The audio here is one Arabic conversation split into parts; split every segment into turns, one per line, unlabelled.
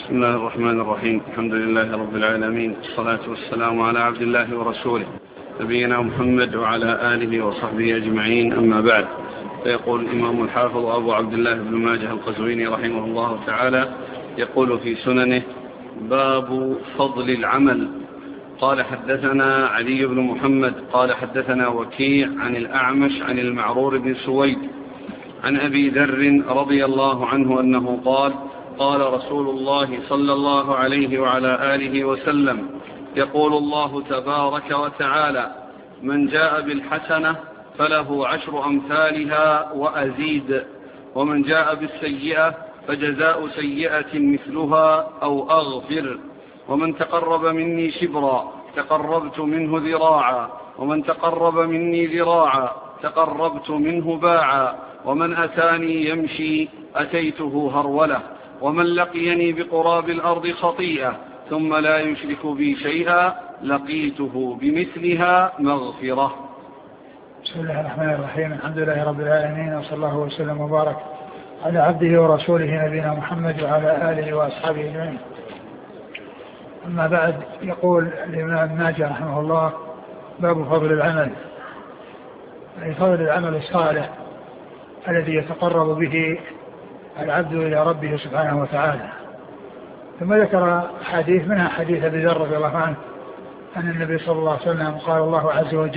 بسم الله الرحمن الرحيم. الحمد لله رب العالمين، الصلاة والسلام على عبد الله ورسوله نبينا محمد وعلى آله وصحبه أجمعين، أما بعد. فيقول الإمام الحافظ أبو عبد الله بن ماجه القزويني رحمه الله تعالى، يقول في سننه: باب فضل العمل. قال: حدثنا علي بن محمد قال حدثنا وكيع عن الأعمش عن المعرور بن سويد عن أبي ذر رضي الله عنه أنه قال: قال رسول الله صلى الله عليه وعلى آله وسلم: يقول الله تبارك وتعالى: من جاء بالحسنة فله 10 أمثالها وأزيد، ومن جاء بالسيئة فجزاء سيئة مثلها أو أغفر، ومن تقرب مني شبرا تقربت منه ذراعا، ومن تقرب مني ذراعا تقربت منه باعا، ومن أتاني يمشي أتيته هرولة، ومن لقيني بقراب الأرض خطيئة ثم لا يشرك بي شيئا لقيته بمثلها مغفرة.
بسم الله الرحمن الرحيم. الحمد لله رب العالمين، وصلى الله وسلم وبارك على عبده ورسوله نبينا محمد وعلى آله وأصحابه أجمعين. أما بعد، يقول الإمام ماجه رحمه الله: باب فضل العمل، أي فضل العمل الصالح الذي يتقرب به العبد إلى ربه سبحانه وتعالى. ثم ذكر حديث منها حديث أبي ذر رضي الله عنه أن النبي صلى الله عليه وسلم قال الله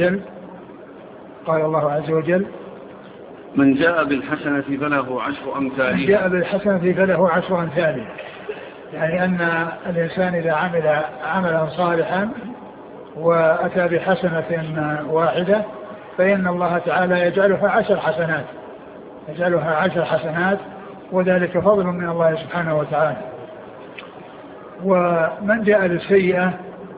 عز وجل:
من جاء بالحسنة فله 10 أمثالها.
من جاء بالحسنة فله 10 أمثالها، يعني أن الإنسان إذا عمل عملا صالحا وأتى بحسنة واحدة فإن الله تعالى يجعلها 10 حسنات، وذلك فضل من الله سبحانه وتعالى. ومن جاء بالسيئة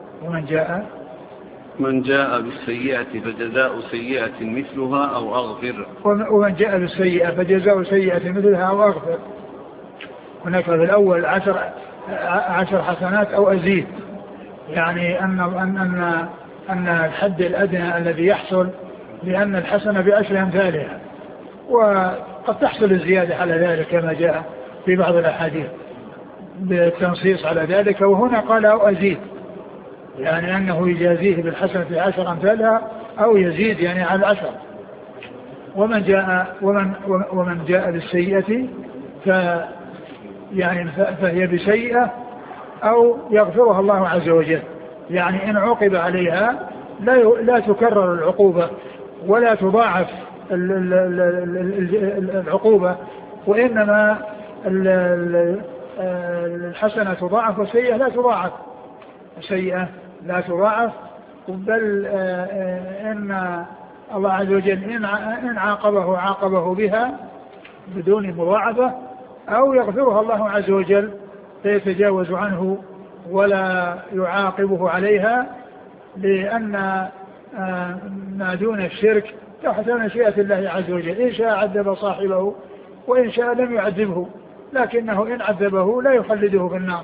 من جاء بالسيئة فجزاء سيئة مثلها أو أغفر،
ومن جاء بالسيئة فجزاء سيئة مثلها أو أغفر. هناك في الأول 10 حسنات أو أزيد، يعني أن الحد الأدنى الذي يحصل لأن الحسنة ب10 أمثالها، وقد تحصل الزيادة على ذلك كما جاء في بعض الأحاديث بالتنصيص على ذلك. وهنا قال أو أزيد، يعني أنه يجازيه بالحسنة 10 أمثالها أو يزيد يعني على 10. ومن جاء بالسيئة فهي بسيئة أو يغفرها الله عز وجل، يعني إن عوقب عليها لا تكرر العقوبة ولا تضاعف العقوبة، وإنما الحسنة تضاعف والسيئة لا تضاعف. بل إن الله عز وجل إن عاقبه بها بدون مضاعفة، أو يغفرها الله عز وجل فيتجاوز عنه ولا يعاقبه عليها، لأن ما دون الشرك تحت مشيئة الله عز وجل. إن شاء عذب صاحبه وإن شاء لم يعذبه، لكنه إن عذبه لا يخلده في النار،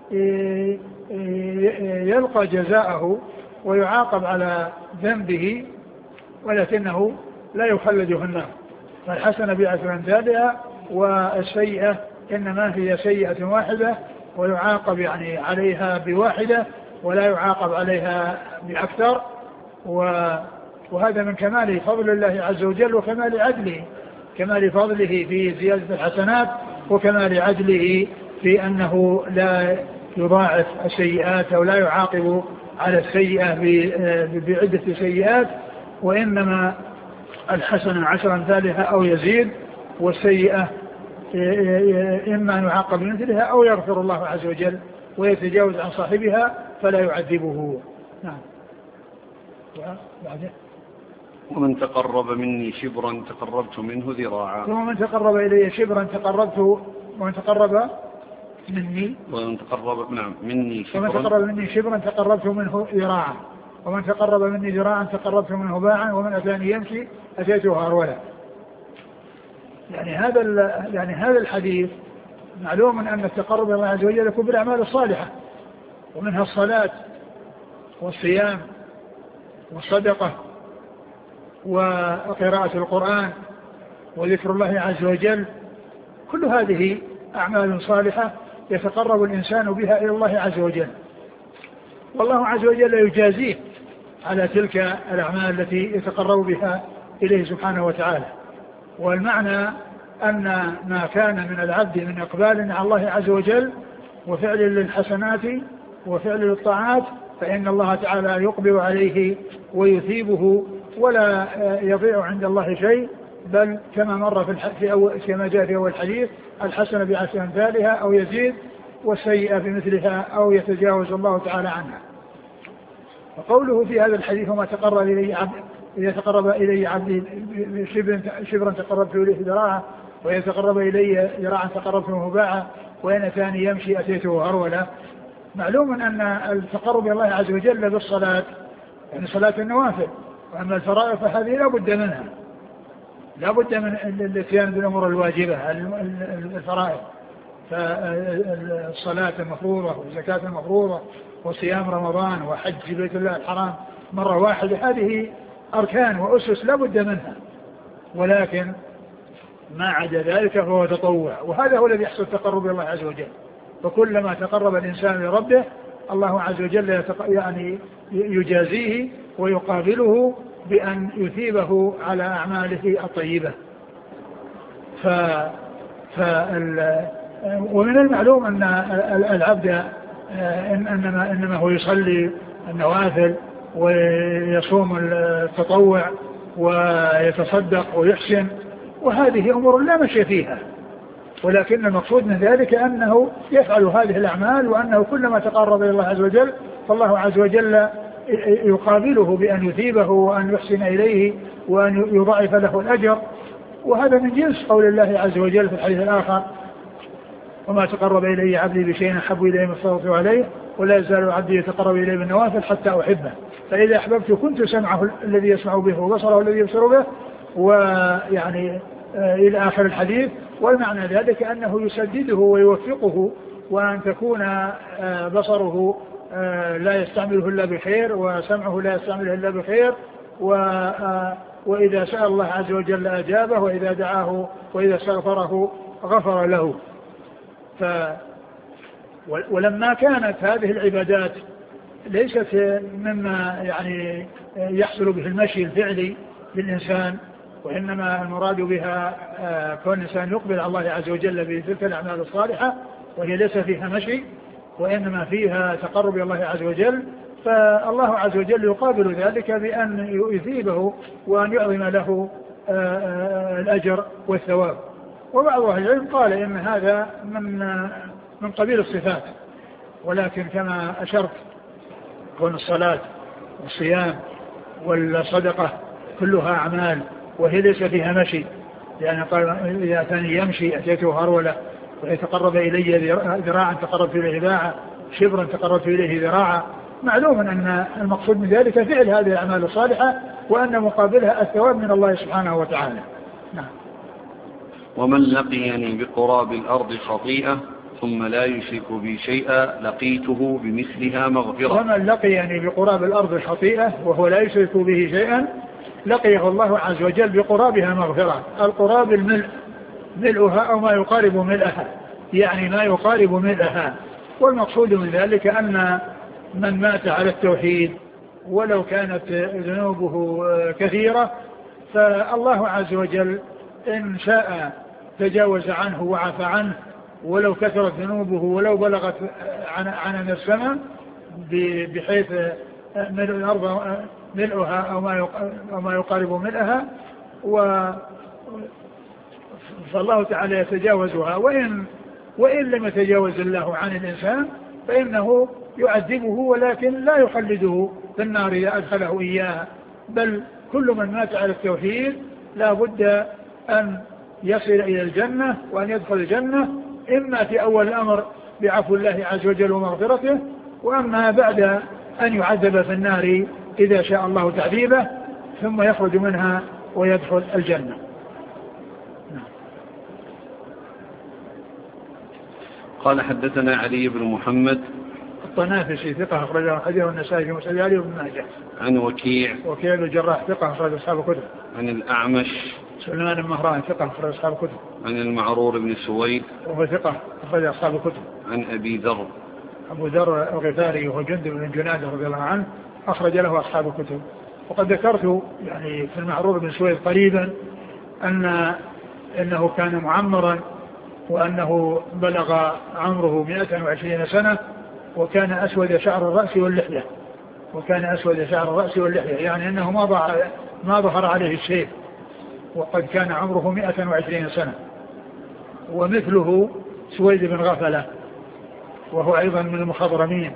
يلقى جزاءه ويعاقب على ذنبه، ولكنه لا يخلد في النار. فالحسنة ب10 أمثالها، والسيئة إنما هي سيئة واحدة ويعاقب يعني عليها بواحدة ولا يعاقب عليها بأكثر. وهذا من كمال فضل الله عز وجل وكمال عدله، كمال فضله في زيادة الحسنات وكمال عدله في أنه لا يضاعف السيئات أو لا يعاقب على السيئة بعدة سيئات، وإنما الحسنة 10 أمثالها أو يزيد، والسيئة إما أن يعاقب بمثلها أو يغفر الله عز وجل ويتجاوز عن صاحبها فلا يعذبه. نعم.
ومن تقرب مني شبرا تقربت منه ذراعا.
ومن تقرب إلي شبرا تقربت، ومن تقرب مني شبرا تقربت منه ذراعا، ومن تقرب مني ذراعا تقربت منه باعا، ومن أتاني يمشي أتيته هرولا. يعني هذا الحديث معلوم أن التقرب إلى الله عز وجل يكون بالأعمال الصالحة، ومنها الصلاة والصيام والصدقة وقراءة القرآن وذكر الله عز وجل، كل هذه أعمال صالحة يتقرب الإنسان بها إلى الله عز وجل، والله عز وجل يجازيه على تلك الأعمال التي يتقرب بها إليه سبحانه وتعالى. والمعنى أن ما كان من العبد من إقبال على الله عز وجل وفعل للحسنات وفعل للطاعات فإن الله تعالى يقبل عليه ويثيبه ولا يضيع عند الله شيء، بل كما مر كما جاء في أول الحديث الحسنة بعشر أمثالها أو يزيد والسيئة بمثلها أو يتجاوز الله تعالى عنها. وقوله في هذا الحديث وما تقرب إلي عبد إذا تقرب إلي عبدي شبرا تقربت إليه ذراعا وإذا تقرب إلي ذراعا تقربت منه باعا وإن أتاني يمشي أتيته هرولا. معلوم أن التقرب إلى الله عز وجل بالصلاة يعني صلاة النوافل، وأما الفرائض فهذه لا بد منها، لا بد من الاتيان بالأمور الواجبة الفرائض، فالصلاة المفروضة والزكاة المفروضة وصيام رمضان وحج بيت الله الحرام مرة واحدة، هذه أركان وأسس لا بد منها، ولكن ما عدا ذلك فهو تطوع، وهذا هو الذي يحصل التقرب إلى الله عز وجل. فكلما تقرب الإنسان لربه الله عز وجل يعني يجازيه ويقابله بأن يثيبه على أعماله الطيبة. ومن المعلوم أن العبد إنما هو يصلي النوافل ويصوم التطوع ويتصدق ويحسن، وهذه أمور لا مشي فيها، ولكن المقصود من ذلك أنه يفعل هذه الأعمال، وأنه كلما تقرب إلى الله عز وجل فالله عز وجل يقابله بأن يثيبه وأن يحسن إليه وأن يضاعف له الأجر. وهذا من جنس قول الله عز وجل في الحديث الآخر وما تقرب إلي عبدي بشيء أحب إليه ما افترضت عليه ولا يزال عبدي يتقرب إليه بالنوافل حتى أحبه فإذا أحببت كنت سمعه الذي يسمع به وبصره الذي يبصر به، ويعني إلى آخر الحديث. والمعنى ذلك أنه يسدده ويوفقه، وأن تكون بصره لا يستعمله إلا بخير وسمعه لا يستعمله إلا بخير، وإذا سأل الله عز وجل أجابه وإذا دعاه وإذا استغفره غفر له. ولما كانت هذه العبادات ليست مما يعني يحصل به المشي الفعلي للإنسان، وإنما المراد بها كون الإنسان يقبل على الله عز وجل بتلك الأعمال الصالحة، وهي ليس فيها مشي وإنما فيها تقرب إلى الله عز وجل، فالله عز وجل يقابل ذلك بأن يثيبه وأن يعظم له الأجر والثواب. وبعض أهل العلم قال إن هذا من قبيل الصفات، ولكن كما أشرت كون الصلاة والصيام والصدقة كلها أعمال وهي ليس فيها مشي، لأن قال إذا أتاني يمشي أتيته هرولة ويتقرب إلي ذراعا تقربت إليه باعا شبرا تقربت إليه ذراعا. معلوم أن المقصود من ذلك فعل هذه الأعمال الصالحة وأن مقابلها الثواب من الله سبحانه وتعالى. نعم.
ومن لقيني بقراب الأرض خطيئة ثم لا يشرك بي شيئا لقيته بمثلها مغفرة.
ومن لقيني بقراب الأرض خطيئة وهو لا يشرك به شيئا لقيه الله عز وجل بقرابها مغفرة. القراب الملء، ملؤها أو ما يقارب ملئها، يعني ما يقارب ملئها. والمقصود من ذلك أن من مات على التوحيد ولو كانت ذنوبه كثيرة فالله عز وجل إن شاء تجاوز عنه وعفى عنه، ولو كثرت ذنوبه ولو بلغت عن السماء بحيث ملء الأرض ملؤها أو ما يقارب ملئها، فالله تعالى يتجاوزها. وإن لم يتجاوز الله عن الإنسان فإنه يعذبه ولكن لا يخلده في النار إذا أدخله إياها، بل كل من مات على التوحيد لا بد أن يصل إلى الجنة وأن يدخل الجنة، إما في أول الأمر بعفو الله عز وجل ومغفرته، وأما بعد أن يعذب في النار إذا شاء الله تعذيبه ثم يخرج منها ويدخل الجنة.
قال حدثنا علي بن محمد
الطنافسي ثقة أخرجه الحديث النسائي في مسند علي بن ماجه.
عن وكيع
بن الجراح ثقة أخرج أصحاب الكتب.
عن الأعمش
سليمان بن مهران ثقة أخرج أصحاب الكتب.
عن المعرور بن سويد
وهو ثقة أخرج أصحاب الكتب.
عن أبي ذر.
أبو ذر الغفاري وهو جندب بن جنادة رضي الله عنه أخرج له أصحاب الكتب. وقد ذكرت يعني في المعروف بن سويد قريبا أنه كان معمرا وأنه بلغ عمره 120 سنة وكان أسود شعر الرأس واللحية يعني أنه ما ظهر عليه الشيب وقد كان عمره 120 سنة. ومثله سويد بن غفلة وهو أيضا من المخضرمين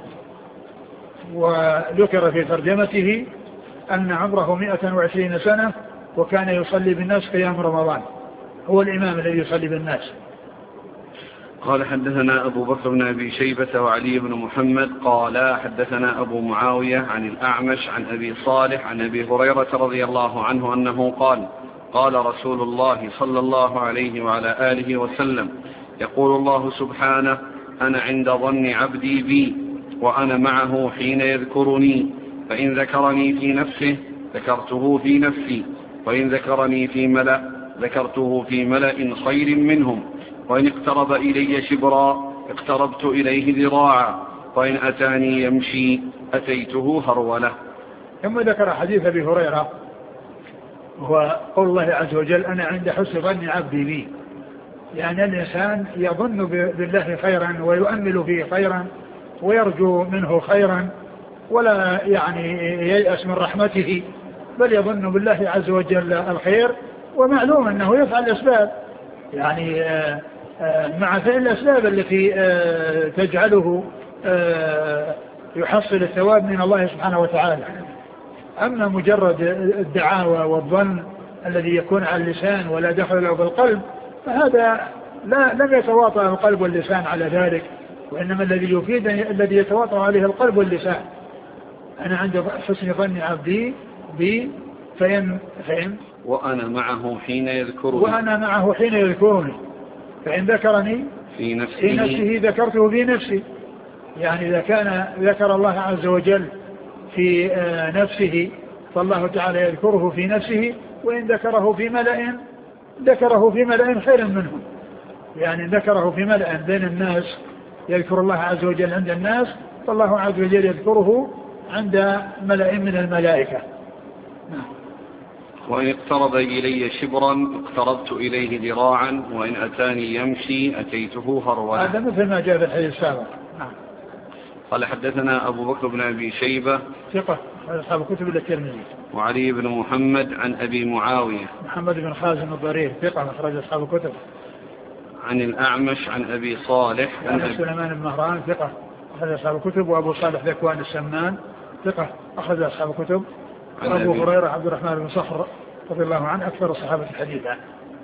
وذكر في ترجمته أن عمره 120 سنة وكان يصلي بالناس قيام رمضان، هو الإمام الذي يصلي بالناس.
قال حدثنا أبو بكر بن أبي شيبة وعلي بن محمد قال حدثنا أبو معاوية عن الأعمش عن أبي صالح عن أبي هريرة رضي الله عنه أنه قال قال رسول الله صلى الله عليه وعلى آله وسلم يقول الله سبحانه أنا عند ظن عبدي بي وأنا معه حين يذكرني فإن ذكرني في نفسه ذكرته في نفسي وإن ذكرني في ملأ ذكرته في ملأ خير منهم وإن اقترب إلي شبرا اقتربت إليه ذراعا وإن أتاني يمشي أتيته هرولة.
ثم ذكر حديث أبي هريرة هو قول الله عز وجل أنا عند حسن ظن عبدي بي، يعني الإنسان يظن بالله خيرا ويؤمل فيه خيرا ويرجو منه خيرا ولا يعني ييأس من رحمته بل يظن بالله عز وجل الخير. ومعلوم أنه يفعل الأسباب يعني مع فعل الأسباب التي تجعله يحصل الثواب من الله سبحانه وتعالى. أما مجرد الدعاوى والظن الذي يكون على اللسان ولا دخل له بالقلب فهذا لم يتواطأ القلب واللسان على ذلك، وإنما الذي يفيد الذي يتواطأ عليه القلب واللسان. أنا عند حسن ظن عبدي بي فإن
وأنا معه حين يذكرني
فإن ذكرني في نفسه ذكرته في نفسي، يعني إذا كان ذكر الله عز وجل في نفسه فالله تعالى يذكره في نفسه، وإن ذكره في ملأ خير منهم، يعني ذكره في ملأ بين الناس يذكر الله عز وجل عند الناس فالله عز وجل يذكره عند ملأ من الملائكة.
وإن اقترب إلي شبرا اقتربت إليه ذراعا وإن أتاني يمشي أتيته هرولة.
هذا مثل ما جاء في الحديث السابق.
قال حدثنا أبو بكر بن أبي شيبة
ثقة أصحاب الكتب إلا الترمذي.
وعلي بن محمد عن أبي معاوية
محمد بن خازم الضرير ثقة أخرج أصحاب الكتب.
عن الأعمش عن أبي صالح
عن سليمان بن مهران ثقة أخرج أصحاب الكتب. وأبو صالح ذكوان السمان ثقة أخرج أصحاب الكتب. وأبو هريرة عبد الرحمن بن صخر رضي الله عنه أكثر الصحابة حديثا.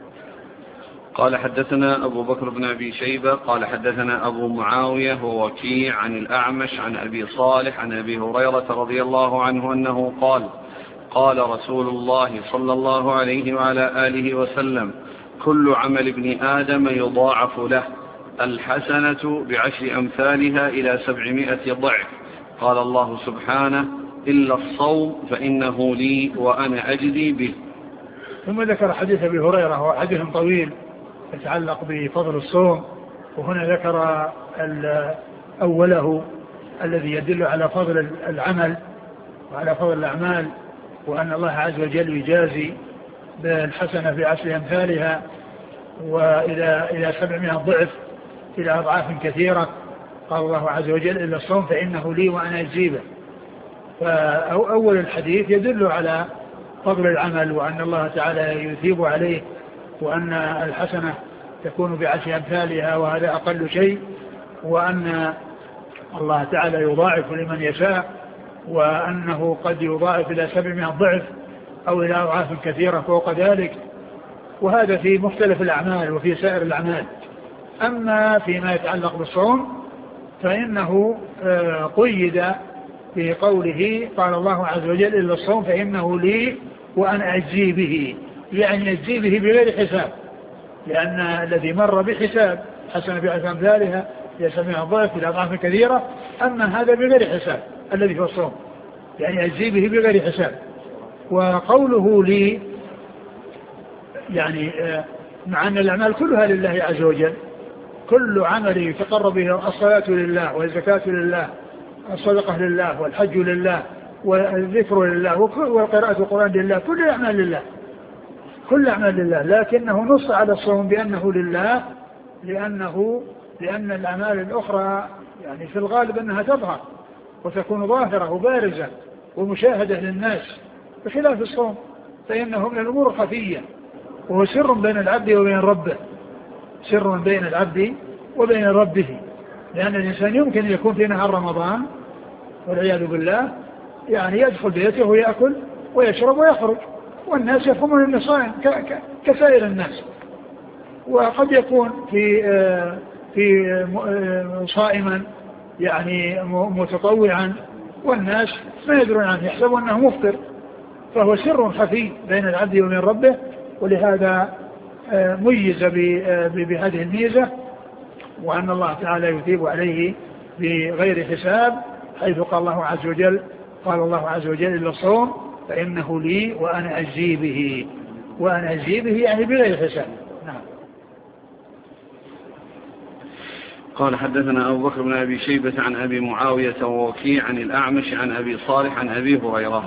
قال حدثنا أبو بكر بن أبي شيبة قال حدثنا أبو معاوية ووكيع عن الأعمش عن أبي صالح عن أبي هريرة رضي الله عنه أنه قال قال رسول الله صلى الله عليه وعلى آله وسلم كل عمل ابن آدم يضاعف له الحسنة ب10 أمثالها إلى 700 ضعف. قال الله سبحانه إلا الصوم فإنه لي وأنا أجزي به.
ثم ذكر حديث أبي هريرة وهو حديث طويل يتعلق بفضل الصوم، وهنا ذكر أوله الذي يدل على فضل العمل وعلى فضل الأعمال، وأن الله عز وجل يجازي بالحسنة ب10 أمثالها وإلى 700 ضعف إلى أضعاف كثيرة. قال الله عز وجل إلا الصوم فإنه لي وأنا أجزي به. فأول الحديث يدل على فضل العمل وأن الله تعالى يثيب عليه، وأن الحسنة تكون ب10 أمثالها وهذا أقل شيء، وأن الله تعالى يضاعف لمن يشاء، وأنه قد يضاعف إلى 700 ضعف أو إلى أضعاف كثيرة فوق ذلك. وهذا في مختلف الأعمال وفي سائر الأعمال. أما فيما يتعلق بالصوم فإنه قيد في قوله قال الله عز وجل إلا الصوم فإنه لي وأنا أجزي به، يعني أجزي به بغير حساب، لأن الذي مر بحساب حسن ب10 أمثالها إلى 700 ضعف إلى أضعاف كثيرة، أما هذا بغير حساب الذي هو الصوم، يعني أجزي به بغير حساب. وقوله لي يعني مع أن الأعمال كلها لله عز وجل، كل عمل يتقرب به الصلاة لله والزكاة لله الصدقة لله والحج لله والذكر لله وقراءة القرآن لله، كل أعمال لله، كل أعمال لله، لكنه نص على الصوم بأنه لله لأن الأعمال الأخرى يعني في الغالب أنها تظهر وتكون ظاهرة وبارزة ومشاهدة للناس، بخلاف الصوم فإنه من الأمور الخفية، وهو سر بين العبد وبين ربه، سر بين العبد وبين ربه. لأن الإنسان يمكن أن يكون في نهار رمضان والعياذ بالله يعني يدخل بيته ويأكل ويشرب ويخرج والناس يفهمون أنه صائم كسائر الناس، وقد يكون في صائما يعني متطوعا والناس ما يدرون عنه، يحسبون أنه مفطر، فهو سر خفي بين العبد وبين ربه. ولهذا ميز بهذه الميزة، وأن الله تعالى يثيب عليه بغير حساب، حيث قال الله عز وجل إلا الصوم فإنه لي وأنا أجزي به، وأنا أجزي به يعني بغير حساب. نعم.
قال حدثنا أبو بكر بن أبي شيبة عن أبي معاوية ووكيع عن الأعمش عن أبي صالح عن أبي هريرة.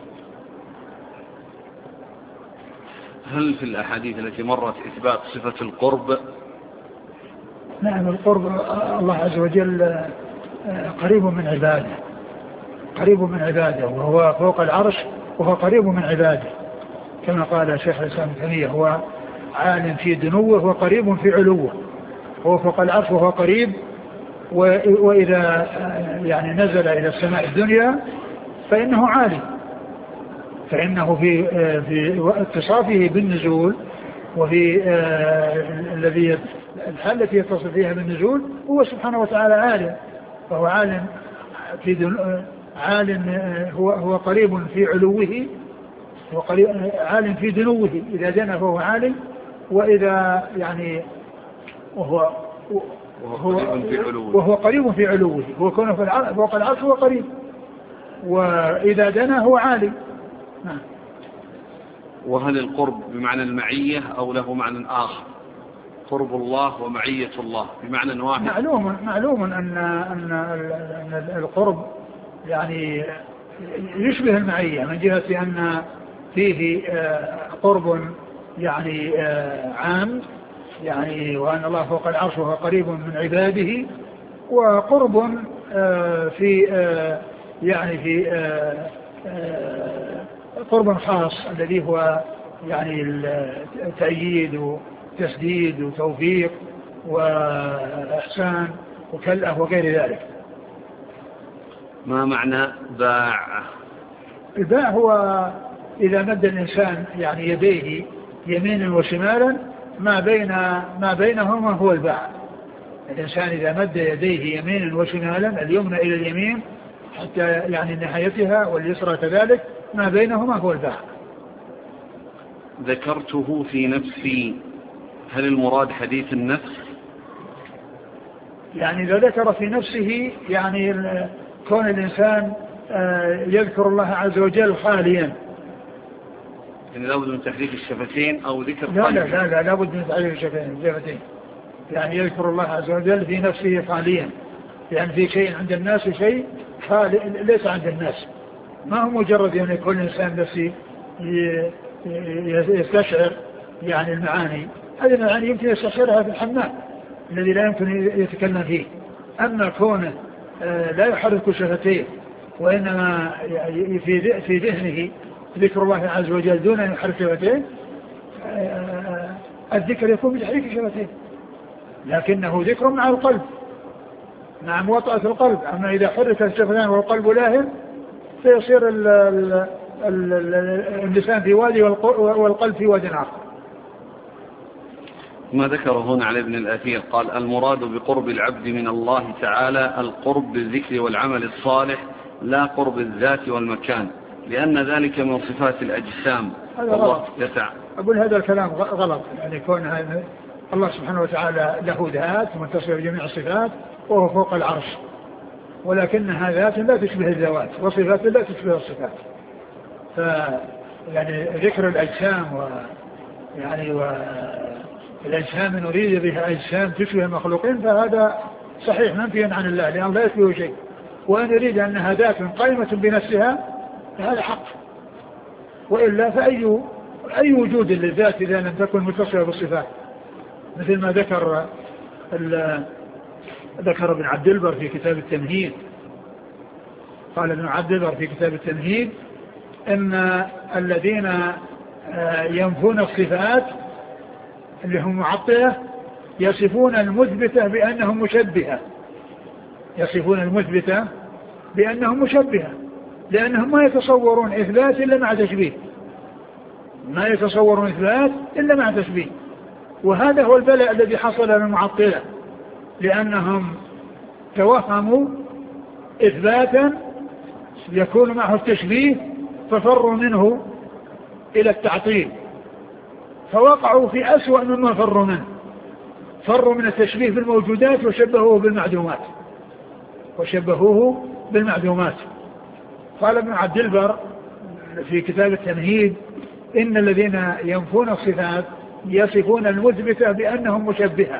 هل في الأحاديث التي مرت إثبات صفة القرب؟
نعم، القرب الله عز وجل قريب من عباده، قريب من عباده، وهو فوق العرش وهو قريب من عباده، كما قال شيخ الإسلام ابن تيمية هو عالم في دنوه وقريب في علوه، هو فوق العرش وهو قريب. وإذا يعني نزل إلى السماء الدنيا فإنه عالي، فإنه في اتصافه بالنزول وفي الذي الحالة التي يتصف فيها بالنزول هو سبحانه وتعالى عالم، فهو عالم هو قريب في علوه، عالم في دنوه، إذا دنا فهو عالم، وإذا يعني وهو قريب في علوه، هو كونه فوق العرش هو قريب، وإذا دنا هو عالم. نعم.
وهل القرب بمعنى المعية أو له معنى آخر؟ قرب الله ومعية الله بمعنى واحد.
معلوم أن القرب يعني يشبه المعية من جهة أن فيه قرب يعني عام، يعني وأن الله فوق العرش وهو قريب من عباده، وقرب في يعني في قرب خاص الذي هو يعني التأييد وتسديد وتوفيق وإحسان وكلأه وغير ذلك.
ما معنى باع؟
الباع هو إذا مد الإنسان يعني يديه يمينا وشمالا ما بينهما هو الباع. الإنسان إذا مد يديه يمينا وشمالا، اليمنى إلى اليمين حتى يعني نهايتها واليسرى كذلك، ما بينهما هو الباع.
ذكرته في نفسي، هل المراد حديث النفس؟
يعني إذا ذكر في نفسه يعني كون الإنسان يذكر الله عز وجل خاليا،
يعني لابد من تحريك الشفتين أو ذكر
لا لابد من تحريك الشفتين، يعني يذكر الله عز وجل في نفسه خاليا، يعني في شيء عند الناس وشيء خالي ليس عند الناس، ما هو مجرد يعني كل إنسان بس يستشعر يعني المعاني، هذه المعاني يمكن يستشعرها في الحمام الذي لا يمكن يتكلم فيه. أما كونه لا يحرك شفتيه وإنما في ذهنه ذكر الله عز وجل دون أن يحرك شفتيه، الذكر يكون بتحريك شفتيه، لكنه ذكر مع القلب، مع موطأة القلب. أما إذا حرك الشفتان والقلب لاهٍ فيصير اللسان في وادي والقلب في وادي آخر.
ما ذكر هنا على ابن الأثير قال المراد بقرب العبد من الله تعالى القرب بالذكر والعمل الصالح، لا قرب الذات والمكان، لأن ذلك من صفات الأجسام.
الله أقول هذا الكلام غلط، يعني كون الله سبحانه وتعالى له ذات متصف بجميع الصفات وهو فوق العرش، ولكنها ذات لا تشبه الذوات وصفات لا تشبه الصفات. يعني ذكر الأجسام الأجسام إن أريد بها أجسام تشبه المخلوقين فهذا صحيح منفي عن الله لأنه لا يشبه شيء، وأن يريد أنها ذات قائمة بنفسها فهذا حق. وإلا فأي وجود للذات إذا لم تكن متصلة بالصفات، مثل ما ذكر ابن عبد البر في كتاب التمهيد. قال ابن عبد البر في كتاب التمهيد أن الذين ينفون الصفات اللي هم معطلة يصفون المثبتة بأنهم مشبهة، يصفون المثبتة بأنهم مشبهة، لأنهم ما يتصورون إثبات إلا مع تشبيه، ما يتصورون إثبات إلا مع تشبيه. وهذا هو البلاء الذي حصل للمعطلة، لأنهم توهموا إثباتا يكون معه التشبيه ففروا منه إلى التعطيل، فوقعوا في أسوأ مما فروا منه. فروا من التشبيه بالموجودات وشبهوه بالمعدومات. قال ابن عبد البر في كتاب التمهيد إن الذين ينفون الصفات يصفون المثبتة بأنهم مشبهة.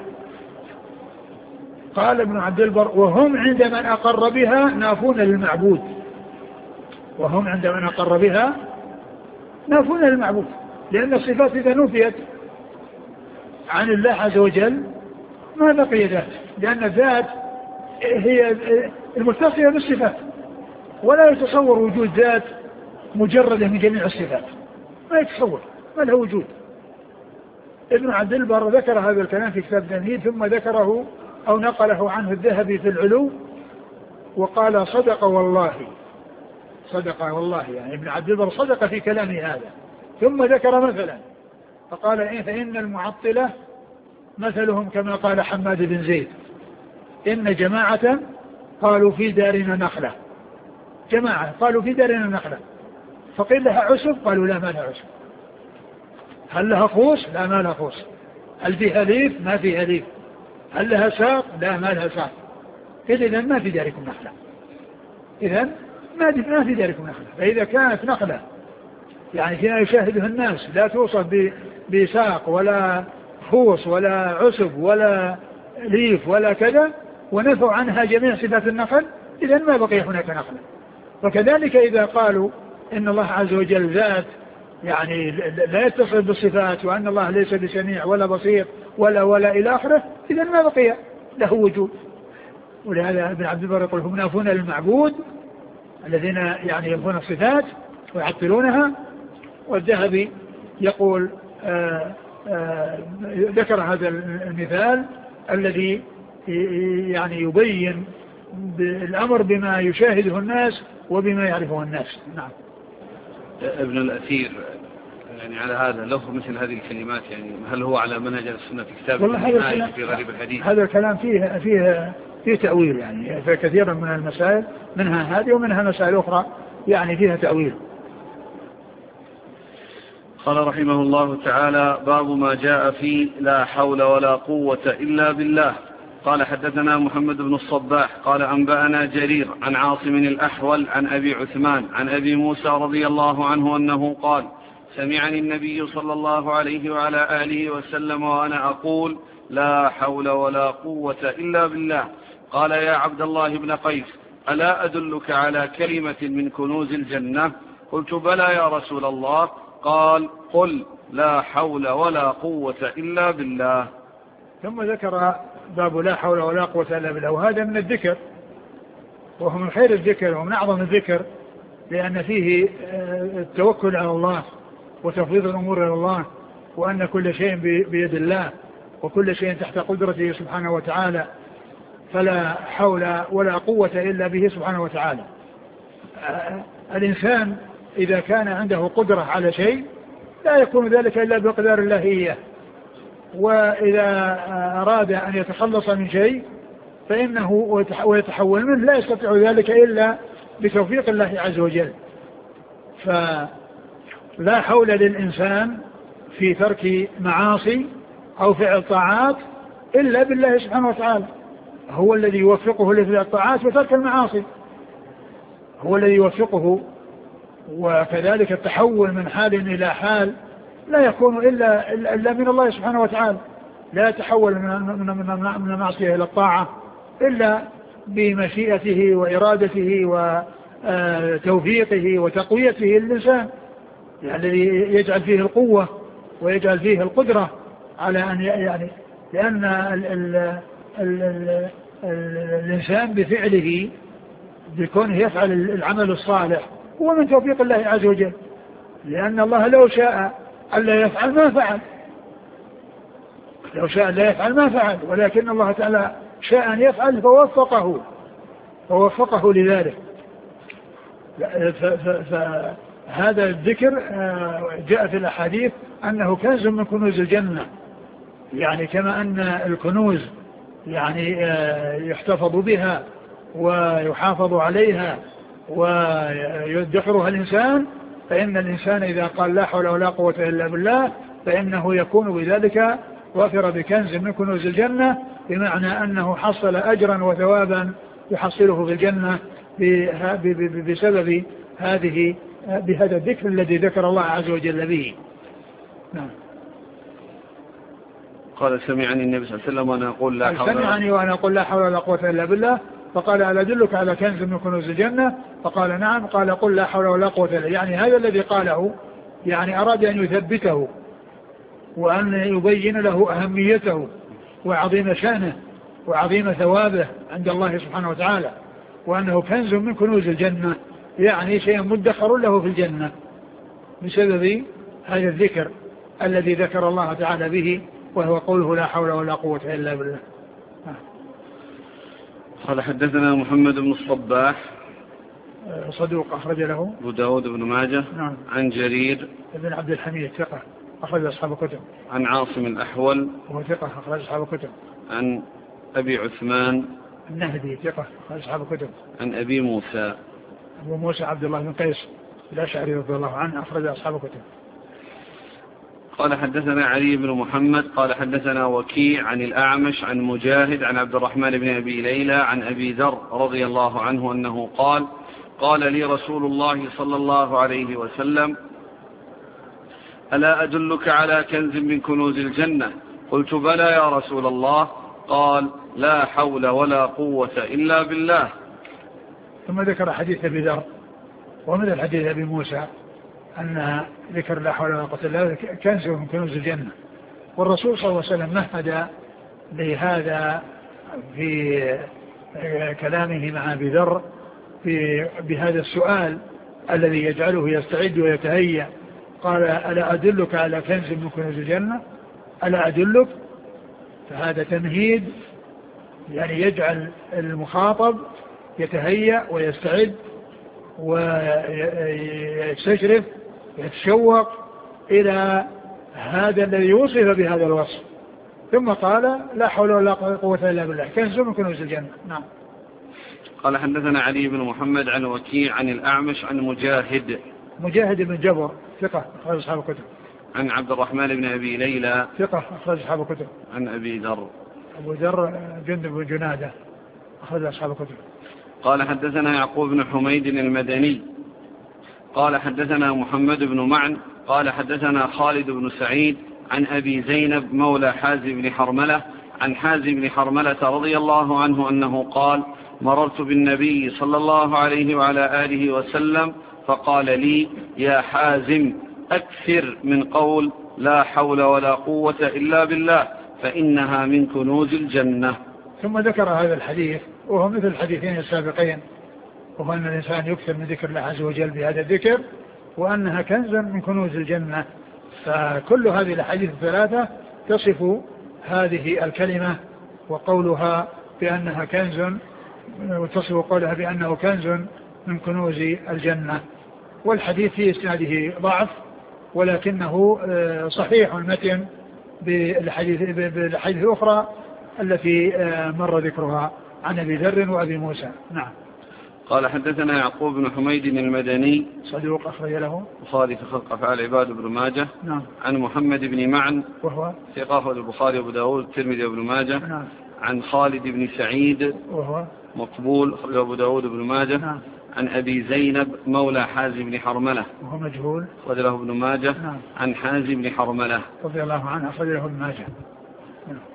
قال ابن عبد البر وهم عند من أقر بها نافون للمعبود، وهم عند من أقر بها نافون للمعبود، لأن الصفات إذا نفيت عن الله عز وجل ما بقي ذات، لأن الذات هي المتصلة بالصفات، ولا يتصور وجود ذات مجردة من جميع الصفات، ما يتصور، ما له وجود. ابن عبد البر ذكر هذا الكلام في كتاب التمهيد، ثم ذكره أو نقله عنه الذهبي في العلو وقال صدق والله يعني ابن عبد البر صدق في كلامه هذا. ثم ذكر مثلا فقال فإن المعطلة مثلهم كما قال حماد بن زيد إن جماعة قالوا في دارنا نخلة، جماعة قالوا في دارنا نخلة، فقيل لها عسب قالوا لا ما لها عسب. هل لها خوص؟ لا ما لها خوص. هل فيها ليف؟ ما فيها ليف. هل لها ساق؟ لا ما لها ساق. إذن ما في داركم نخلة، إذن ما في داركم نخلة. فإذا كانت نخلة يعني فيما يشاهده الناس لا توصف بساق ولا خوص ولا عسب ولا ليف ولا كذا، ونفوا عنها جميع صفات النخل، إذن ما بقي هناك نخلة. وكذلك إذا قالوا إن الله عز وجل ذات يعني لا يتصل بالصفات، وأن الله ليس بسميع ولا بصير ولا إلى آخره، إذن ما بقي له وجود. ولهذا ابن عبد البر يقول هم نافون للمعبود الذين يعني ينفون الصفات ويعطلونها. والذهبي يقول ذكر هذا المثال الذي يعني يبين الأمر بما يشاهده الناس وبما يعرفه الناس. نعم.
ابن الأثير يعني على هذا له مثل هذه الكلمات، يعني هل هو على منهج السنة في كتاب النهاية في غريب الحديث؟
هذا الكلام فيه تأويل، يعني فكثيرا من المسائل منها هذه ومنها مسائل أخرى يعني فيها تأويل.
قال رحمه الله تعالى باب ما جاء في لا حول ولا قوة إلا بالله. قال حدثنا محمد بن الصباح قال أنبأنا جرير عن عاصم الأحول عن أبي عثمان عن أبي موسى رضي الله عنه أنه قال سمعني النبي صلى الله عليه وعلى آله وسلم وأنا أقول لا حول ولا قوة إلا بالله. قال يا عبد الله بن قيس ألا أدلك على كلمة من كنوز الجنة؟ قلت بلى يا رسول الله. قال قل لا حول ولا قوة إلا بالله.
ثم ذكر باب لا حول ولا قوة إلا بالله، وهذا من الذكر، وهو من خير الذكر ومن أعظم الذكر، لأن فيه التوكل على الله وتفويض الأمور إلى الله، وأن كل شيء بيد الله وكل شيء تحت قدرته سبحانه وتعالى، فلا حول ولا قوة إلا به سبحانه وتعالى. الإنسان إذا كان عنده قدرة على شيء لا يكون ذلك إلا بقدر الله إياه، وإذا أراد أن يتخلص من شيء فإنه ويتحول منه لا يستطيع ذلك إلا بتوفيق الله عز وجل. فلا حول للإنسان في ترك معاصي أو فعل طاعات إلا بالله سبحانه وتعالى، هو الذي يوفقه لفعل الطاعات وترك المعاصي، هو الذي يوفقه. وكذلك التحول من حال إلى حال لا يكون إلا من الله سبحانه وتعالى، لا يتحول من المعصية إلى الطاعة إلا بمشيئته وإرادته وتوفيقه وتقويته للإنسان، الذي يجعل فيه القوة ويجعل فيه القدرة على أن يعني، لأن الإنسان بفعله بكونه يفعل العمل الصالح هو من توفيق الله عز وجل، لأن الله لو شاء ألا يفعل ما فعل، لو شاء لا يفعل ما فعل، ولكن الله تعالى شاء أن يفعل فوفقه لذلك. فهذا الذكر جاء في الأحاديث أنه كنز من كنوز الجنة، يعني كما أن الكنوز يعني يحتفظ بها ويحافظ عليها ويدخرها الإنسان، فإن الإنسان إذا قال لا حول ولا قوة إلا بالله فإنه يكون بذلك وافر بكنز من كنوز الجنة، بمعنى أنه حصل أجرا وثوابا يحصله في الجنة بسبب بهذا الذكر الذي ذكر الله عز وجل به. نعم.
قال سمعني النبي صلى الله عليه وسلم وأنا أقول لا حول،
سمعني وأنا أقول لا حول ولا قوة إلا بالله، فقال ألا أدلك على كنز من كنوز الجنة؟ فقال نعم. قال قل لا حول ولا قوة إلا، يعني هذا الذي قاله يعني أراد أن يثبته وأن يبين له أهميته وعظيم شأنه وعظيم ثوابه عند الله سبحانه وتعالى، وأنه كنز من كنوز الجنة، يعني شيء مدخر له في الجنة بسبب هذا الذكر الذي ذكر الله تعالى به، وهو قوله لا حول ولا قوة إلا بالله.
قال حدثنا محمد بن الصباح
صدوق أخرج له
أبو داود بن ماجه.
نعم.
عن جرير
بن عبد الحميد ثقة أخرج أصحاب الكتب.
عن عاصم الأحول
وهو ثقة أخرج أصحاب الكتب.
عن أبي عثمان
النهدي ثقة أخرج أصحاب الكتب.
عن أبي موسى
أبو موسى عبد الله بن قيس الأشعري رضي الله عنه أخرج أصحاب الكتب.
قال حدثنا علي بن محمد قال حدثنا وكيع عن الأعمش عن مجاهد عن عبد الرحمن بن أبي ليلى عن أبي ذر رضي الله عنه أنه قال قال لي رسول الله صلى الله عليه وسلم ألا أدلك على كنز من كنوز الجنة؟ قلت بلى يا رسول الله. قال لا حول ولا قوة إلا بالله.
ثم ذكر حديث أبي ذر ومن حديث أبي موسى أن ذكر لا حول ولا قوة إلا بالله كنز من كنوز الجنة، والرسول صلى الله عليه وسلم مهد لهذا في كلامه مع أبي ذر بهذا السؤال الذي يجعله يستعد ويتهيأ. قال ألا أدلك على كنز من كنوز الجنة؟ ألا أدلك؟ فهذا تمهيد، يعني يجعل المخاطب يتهيأ ويستعد ويستشرف يتشوق إلى هذا الذي يوصف بهذا الوصف. ثم قال لا حول ولا قوة إلا بالله كنز من كنوز الجنة. نعم.
قال حدثنا علي بن محمد عن وكيع عن الأعمش عن مجاهد
بن جبر ثقة أخرج أصحاب الكتب.
عن عبد الرحمن بن أبي ليلى
ثقة أخرج أصحاب الكتب.
عن أبي ذر
أبو ذر جندب بن جنادة أخرج أصحاب الكتب.
قال حدثنا يعقوب بن حميد المدني قال حدثنا محمد بن معن قال حدثنا خالد بن سعيد عن أبي زينب مولى حازم بن حرملة عن حازم بن حرملة رضي الله عنه أنه قال مررت بالنبي صلى الله عليه وعلى آله وسلم فقال لي يا حازم أكثر من قول لا حول ولا قوة إلا بالله فإنها من كنوز الجنة.
ثم ذكر هذا الحديث وهو مثل الحديثين السابقين، وهو أن الإنسان يكثر من ذكر الله عز وجل بهذا الذكر وأنها كنز من كنوز الجنة. فكل هذه الحديث الثلاثة تصف هذه الكلمة وقولها بأنها كنز، وتصف قولها بأنه كنز من كنوز الجنة. والحديث في إسناده ضعف ولكنه صحيح المتن بالحديث الأخرى التي مر ذكرها عن أبي ذر وأبي موسى. نعم.
قال حدثنا يعقوب بن حميد المدني
صدوق أخرج له
البخاري في خلق أفعال العباد بن ماجه.
نعم.
عن محمد بن معن
وهو
ثقة البخاري وأبو داود الترمذي وابن ماجه.
نعم.
عن خالد بن سعيد
وهو
مقبول أخرجه أبو داود وابن ماجه.
نعم.
عن أبي زينب مولى حازم بن حرملة
وهو مجهول
أخرجه ابن ماجه.
نعم.
عن حازم بن حرملة
رضي الله عنه أخرجه ابن ماجه. نعم.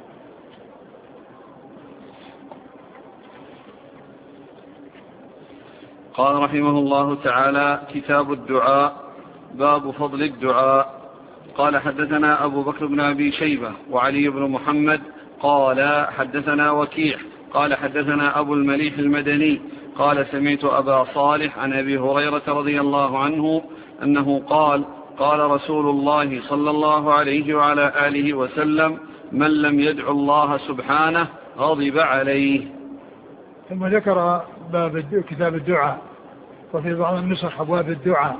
قال رحمه الله تعالى: كتاب الدعاء، باب فضل الدعاء. قال: حدثنا أبو بكر بن أبي شيبة وعلي بن محمد قال: حدثنا وكيع قال: حدثنا أبو المليح المدني قال: سمعت أبا صالح عن أبي هريرة رضي الله عنه أنه قال: قال رسول الله صلى الله عليه وعلى آله وسلم: من لم يدع الله سبحانه غضب عليه.
ثم ذكر باب كتاب الدعاء، وفي بعض النسخ أبواب الدعاء.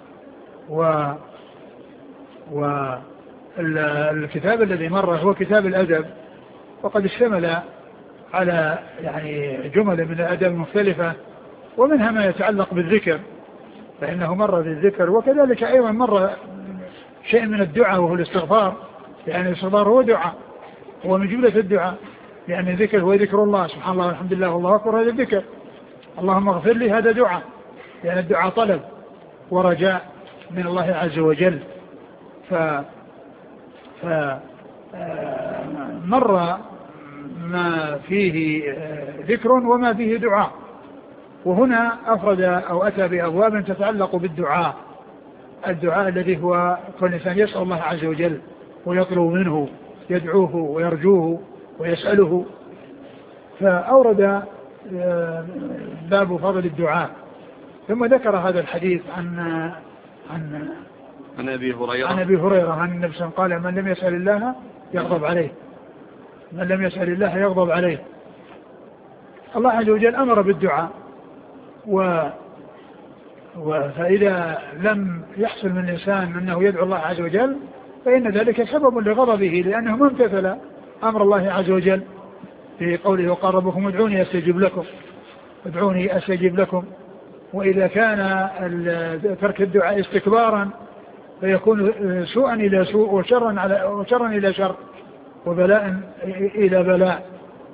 والكتاب الذي مر هو كتاب الأدب، وقد اشتمل على يعني جمل من الأدب مختلفة، ومنها ما يتعلق بالذكر، فإنه مر بالذكر، وكذلك أيضا مر شيء من الدعاء وهو الاستغفار، يعني الاستغفار هو دعاء، هو من جملة الدعاء، يعني الذكر هو ذكر الله سبحان الله والحمد لله والله أكبر، هذا الذكر. اللهم اغفر لي، هذا دعاء، يعني الدعاء طلب ورجاء من الله عز وجل. مر ما فيه ذكر وما فيه دعاء، وهنا أفرد أو أتى بأبواب تتعلق بالدعاء، الدعاء الذي هو كل إنسان يسأل الله عز وجل ويطلب منه، يدعوه ويرجوه ويسأله. فأورد باب فضل الدعاء، ثم ذكر هذا الحديث عن أبي هريرة عن النبي صلى الله عليه وسلم قال: من لم يسأل الله يغضب عليه، من لم يسأل الله يغضب عليه. الله عز وجل أمر بالدعاء، فإذا لم يحصل من الإنسان أنه يدعو الله عز وجل فإن ذلك سبب لغضبه، لأنه ما امتثل أمر الله عز وجل في قوله: وقال ربكم ادعوني أستجب لكم، ادعوني أستجب لكم. وإذا كان ترك الدعاء استكبارا فيكون سوءا إلى سوء وشرا إلى شر وبلاء إلى بلاء.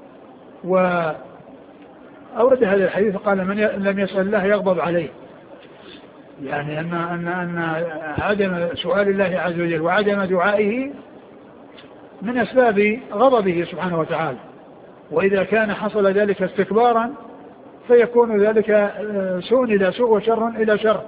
وأورد هذا الحديث قال: من لم يسأل الله يغضب عليه، يعني أن عدم سؤال الله عز وجل وعدم دعائه من أسباب غضبه سبحانه وتعالى، وإذا كان حصل ذلك استكبارا فيكون ذلك سوء إلى سوء وشر إلى شر.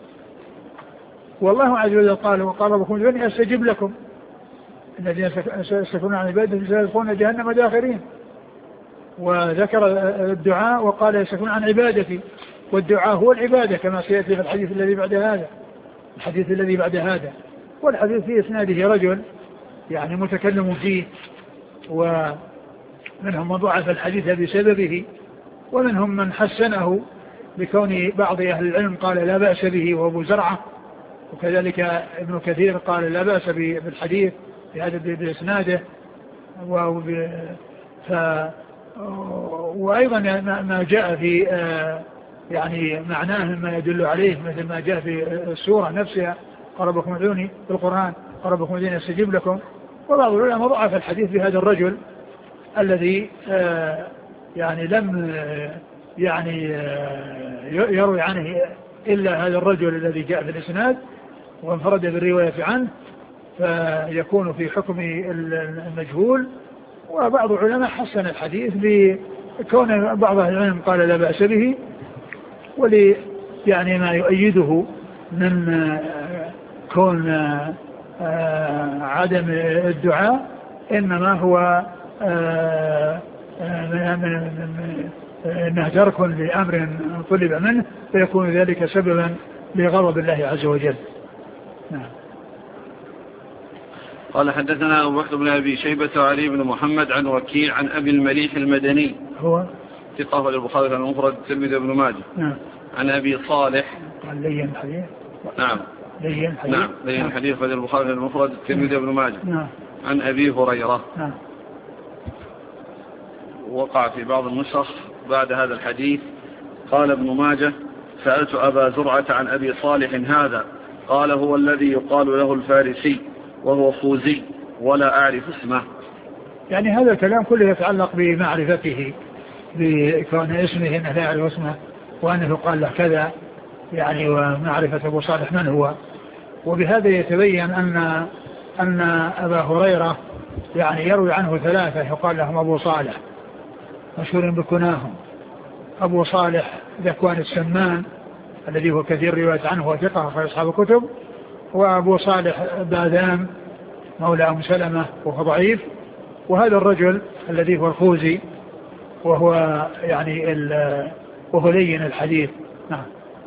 والله عز وجل قال: وقال ربكم ادعوني أستجب لكم، الذين يستكبرون عن عبادتي سيدخلون جهنم داخرين. وذكر الدعاء وقال: يستكبرون عن عبادتي، والدعاء هو العبادة كما سيأتي في الحديث الذي بعد هذا. والحديث في إسناده رجل يعني متكلم فيه، ومنهم من ضعف الحديث بسببه، ومنهم من حسنه بكون بعض أهل العلم قال لا بأس به، وأبو زرعة، وكذلك ابن كثير قال لا بأس بالحديث بهذا بإسناده. وأيضا ما جاء في يعني معناه ما يدل عليه، مثل ما جاء في السورة نفسها: قال ربكم ادعوني في القرآن قال ربكم ادعوني أستجب لكم. وبعض العلماء ضعف الحديث بهذا الرجل الذي يعني لم يعني يروي عنه إلا هذا الرجل الذي جاء في الإسناد وانفرد بالرواية عنه، فيكون في حكم المجهول. وبعض العلماء حسن الحديث بكون بعض العلماء قال لا بأس به، ولي يعني ما يؤيده من كون عدم الدعاء إنما هو انه ترك لأمر طلب منه، فيكون ذلك سببا لغضب الله عز وجل. نعم.
قال: حدثنا أبو بكر بن أبي شيبة وعلي بن محمد عن وكيع عن أبي المليح المدني
هو
ثقة البخاري المفرد الترمذي بن ماجه.
نعم.
عن أبي صالح
قال لين الحديث.
نعم. لين الحديث في البخاري المفرد الترمذي بن ماجه.
نعم.
عن أبي هريرة.
نعم.
وقع في بعض النسخ بعد هذا الحديث: قال ابن ماجه: سألت أبا زرعة عن أبي صالح هذا، قال: هو الذي يقال له الفارسي وهو خوزي ولا أعرف اسمه.
يعني هذا الكلام كله يتعلق بمعرفته، بكون اسمه إنه لا يعرف اسمه، وأنه قال له كذا، يعني ومعرفة أبو صالح من هو. وبهذا يتبين أن أبا هريرة يعني يروي عنه ثلاثة يقال لهم أبو صالح، مشهور بكناهم: أبو صالح ذكوان السمان، الذي هو كثير رواية عنه وثقة في أصحاب الكتب، وأبو صالح باذان مولى أم سلمة وهو ضعيف، وهذا الرجل الذي هو الخوزي وهو يعني وهو لين الحديث. نعم.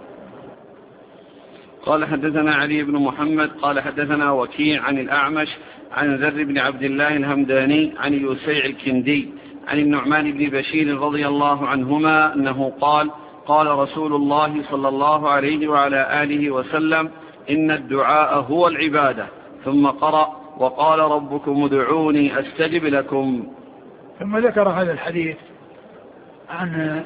قال حدثنا علي بن محمد قال حدثنا وكيع عن الأعمش عن ذر بن عبد الله الهمداني عن يسيع الكندي عن النعمان بن بشير رضي الله عنهما أنه قال قال رسول الله صلى الله عليه وعلى آله وسلم إن الدعاء هو العبادة، ثم قرأ وقال ربكم ادعوني أستجب لكم.
ثم ذكر هذا الحديث عن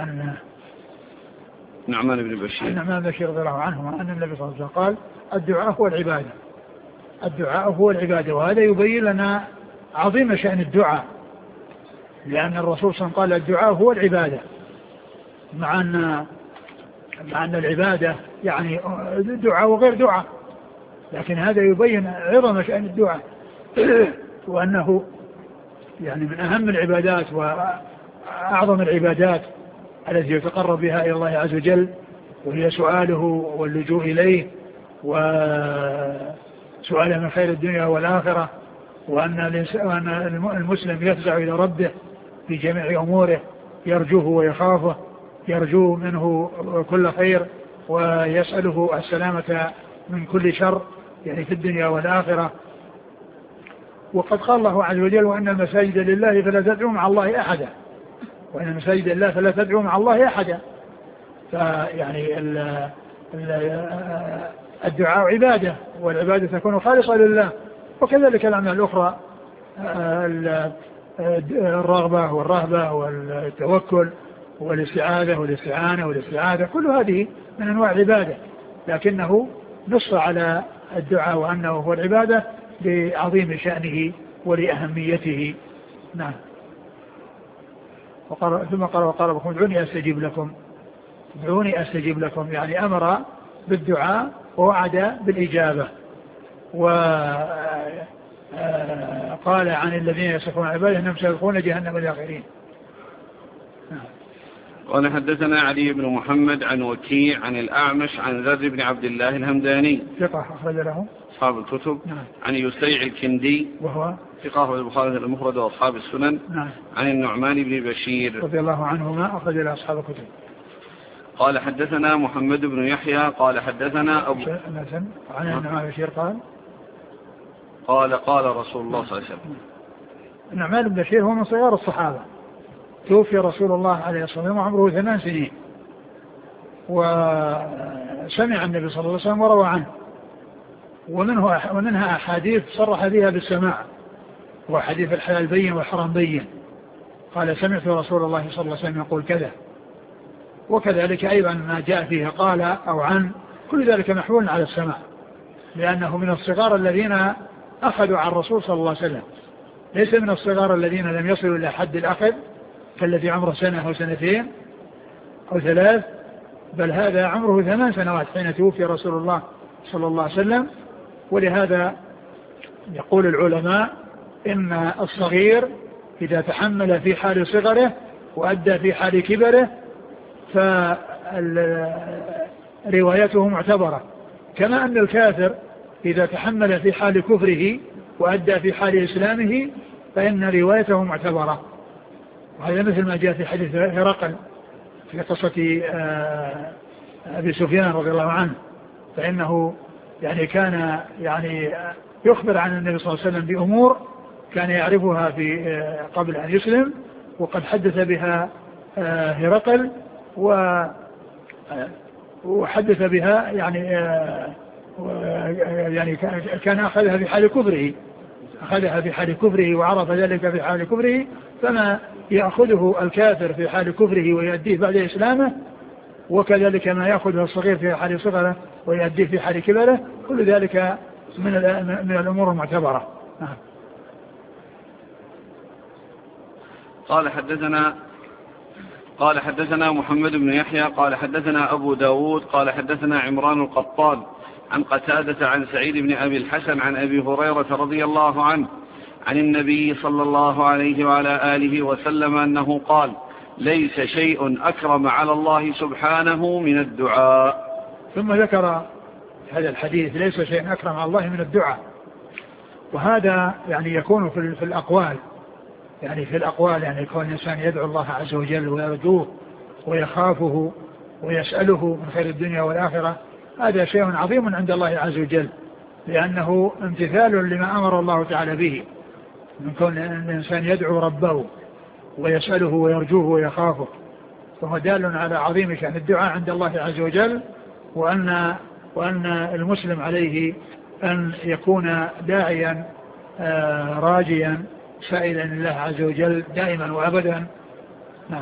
نعمان بن بشير
رضي الله عنهما أن النبي صلى الله عليه وسلم قال الدعاء هو العبادة، الدعاء هو العبادة. وهذا يبين لنا عظيم شأن الدعاء، لأن الرسول صلى الله عليه وسلم قال الدعاء هو العبادة، مع أن العبادة يعني دعاء وغير دعاء، لكن هذا يبين عظم شأن الدعاء وأنه يعني من أهم العبادات وأعظم العبادات التي يتقرب بها إلى الله عز وجل، وهي سؤاله واللجوء إليه وسؤاله من خير الدنيا والآخرة، وأن المسلم يفزع إلى ربه في جميع أموره، يرجوه ويخافه، يرجو منه كل خير ويسأله السلامة من كل شر يعني في الدنيا والآخرة. وقد قال الله عز وجل وأن المساجد لله فلا تدعوا مع الله أحدا، وأن المساجد لله فلا تدعوا مع الله أحدا. فيعني الدعاء عبادة، والعبادة تكون خالصة لله، وكذلك الأعمال الأخرى الرغبة والرهبة والتوكل والاستعاذة والاستعانة والاستعاذة، كل هذه من أنواع العبادة، لكنه نص على الدعاء وأنه هو العبادة لعظيم شأنه ولأهميته. نعم. ثم قال وقال ربكم ادعوني أستجيب لكم، ادعوني أستجيب لكم، يعني أمر بالدعاء ووعد بالإجابة. وقال عن الذين يصفون عباده أنهم سيدخلون جهنم الآخرين.
قال حدثنا علي بن محمد عن وكيع عن الأعمش عن ذر بن عبد الله الهمداني
ثقة أخرج له
أصحاب الكتب.
نعم.
عن يسيع الكندي وهو ثقة البخاري المفرد وأصحاب السنن.
نعم.
عن النعمان بن بشير
رضي الله عنهما أخرج له أصحاب الكتب.
قال حدثنا محمد بن يحيى قال حدثنا أبو
عن النعمان بن بشير
قال رسول الله صلى الله عليه وسلم.
النعمان بن بشير هو من صغار الصحابة، توفي رسول الله عليه الصلاة والسلام وعمره 8 سنين، وسمع النبي صلى الله عليه وسلم وروى عنه، ومنها أحاديث صرح بها بالسماع، وحديث الحلال بين والحرام بين، قال سمعت رسول الله صلى الله عليه وسلم يقول كذا، وكذلك أيضا ما جاء فيه قال أو عن، كل ذلك محمول على السماع، لأنه من الصغار الذين أخذوا عن الرسول صلى الله عليه وسلم، ليس من الصغار الذين لم يصلوا إلى حد الأخذ كالذي عمره 1 أو 2 أو 3، بل هذا عمره 8 سنوات حين توفي رسول الله صلى الله عليه وسلم. ولهذا يقول العلماء إن الصغير إذا تحمل في حال صغره وأدى في حال كبره فروايته معتبرة، كما أن الكافر إذا تحمل في حال كفره وأدى في حال إسلامه فإن روايته معتبرة. وهذا مثل ما جاء في حديث هرقل في قصة أبي سفيان رضي الله عنه، فإنه يعني كان يعني يخبر عن النبي صلى الله عليه وسلم بأمور كان يعرفها في قبل أن يسلم، وقد حدث بها هرقل وحدث بها يعني كان أخذها في حال كفره، أخذها في حال كفره وعرف ذلك في حال كفره، فما يأخذه الكافر في حال كفره ويؤديه بعد إسلامه، وكذلك ما يأخذه الصغير في حال صغره ويؤديه في حال كبره، كل ذلك من الأمور المعتبرة.
قال حدثنا محمد بن يحيى قال حدثنا أبو داود قال حدثنا عمران القطان عن قتادة عن سعيد بن أبي الحسن عن أبي هريرة رضي الله عنه عن النبي صلى الله عليه وعلى آله وسلم أنه قال ليس شيء أكرم على الله سبحانه من الدعاء.
ثم ذكر هذا الحديث ليس شيء أكرم على الله من الدعاء. وهذا يعني يكون في الأقوال، يعني في الأقوال يعني يكون الإنسان يدعو الله عز وجل ويرجوه ويخافه ويسأله من خير الدنيا والآخرة، هذا شيء عظيم عند الله عز وجل، لأنه امتثال لما أمر الله تعالى به، من كون الإنسان يدعو ربه ويسأله ويرجوه ويخافه، فهو دال على عظيم شأن الدعاء عند الله عز وجل، وأن المسلم عليه أن يكون داعيا راجيا سائلا الله عز وجل دائما وأبدا. نعم.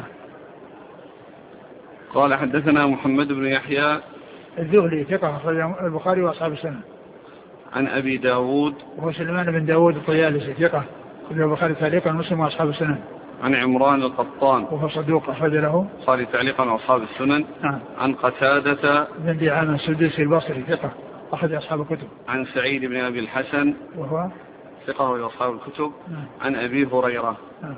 قال حدثنا محمد بن يحيى
الذهلي ثقة أخرجه البخاري وأصحاب السنة.
عن أبي داود
وهو سليمان بن داود الطيالسي ثقة أخرجه البخاري تعليقا ومسلم وأصحاب السنة.
عن عمران القطان
وهو صدوق أخرج له
البخاري تعليقا وأصحاب السنن.
نعم.
عن قتادة
بن دعامة السدوسي البصري ثقة أخرج أصحاب الكتب.
عن سعيد بن أبي الحسن
وهو
ثقة وأصحاب الكتب.
نعم.
عن أبي هريرة.
نعم.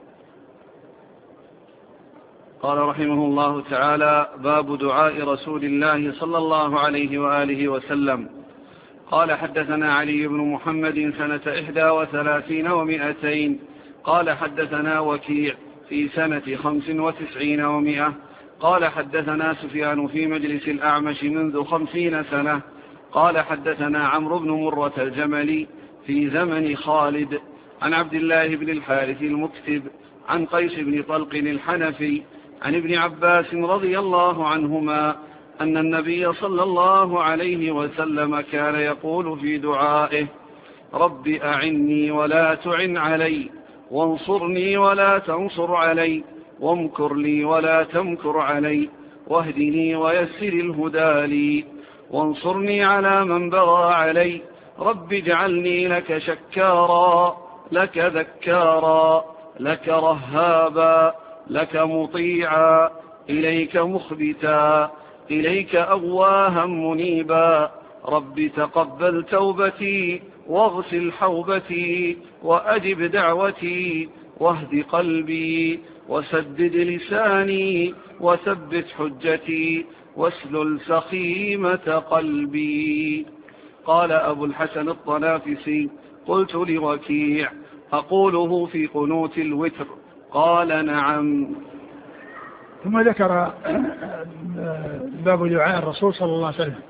قال رحمه الله تعالى: باب دعاء رسول الله صلى الله عليه وآله وسلم. قال حدثنا علي بن محمد سنة 31 و200. قال حدثنا وكيع في سنة 95 و100. قال حدثنا سفيان في مجلس الأعمش منذ 50 سنة. قال حدثنا عمرو بن مرة الجملي في زمن خالد عن عبد الله بن الحارث المكتب عن قيس بن طلق الحنفي عن ابن عباس رضي الله عنهما أن النبي صلى الله عليه وسلم كان يقول في دعائه: رب أعني ولا تعن علي، وانصرني ولا تنصر علي، وامكر لي ولا تمكر علي، واهدني ويسر الهدى لي، وانصرني على من بغى علي، رب اجعلني لك شكارا، لك ذكارا، لك رهابا، لك مطيعا، إليك مخبتا، إليك أواها منيبا، رب تقبل توبتي واغسل حوبتي وأجب دعوتي واهد قلبي وسدد لساني وثبت حجتي واسلل سخيمة قلبي. قال أبو الحسن الطنافسي: قلت لوكيع: أقوله في قنوت الوتر؟ قال: نعم.
ثم ذكر باب دعاء الرسول صلى الله عليه وسلم،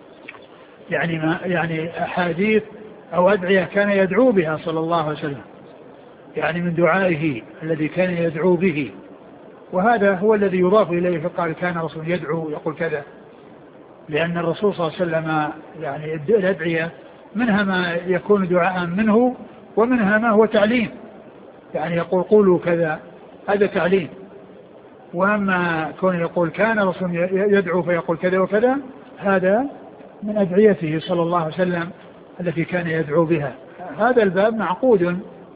يعني أحاديث أو أدعية كان يدعو بها صلى الله عليه وسلم، يعني من دعائه الذي كان يدعو به، وهذا هو الذي يضاف إليه، فقال كان الرسول يدعو يقول كذا، لأن الرسول صلى الله عليه وسلم يعني الأدعية منها ما يكون دعاء منه، ومنها ما هو تعليم، يعني يقول قولوا كذا، هذا تعليم. وأما كون يقول كان الرسول يدعو فيقول كذا وكذا، هذا من أدعيته صلى الله عليه وسلم التي كان يدعو بها. هذا الباب معقود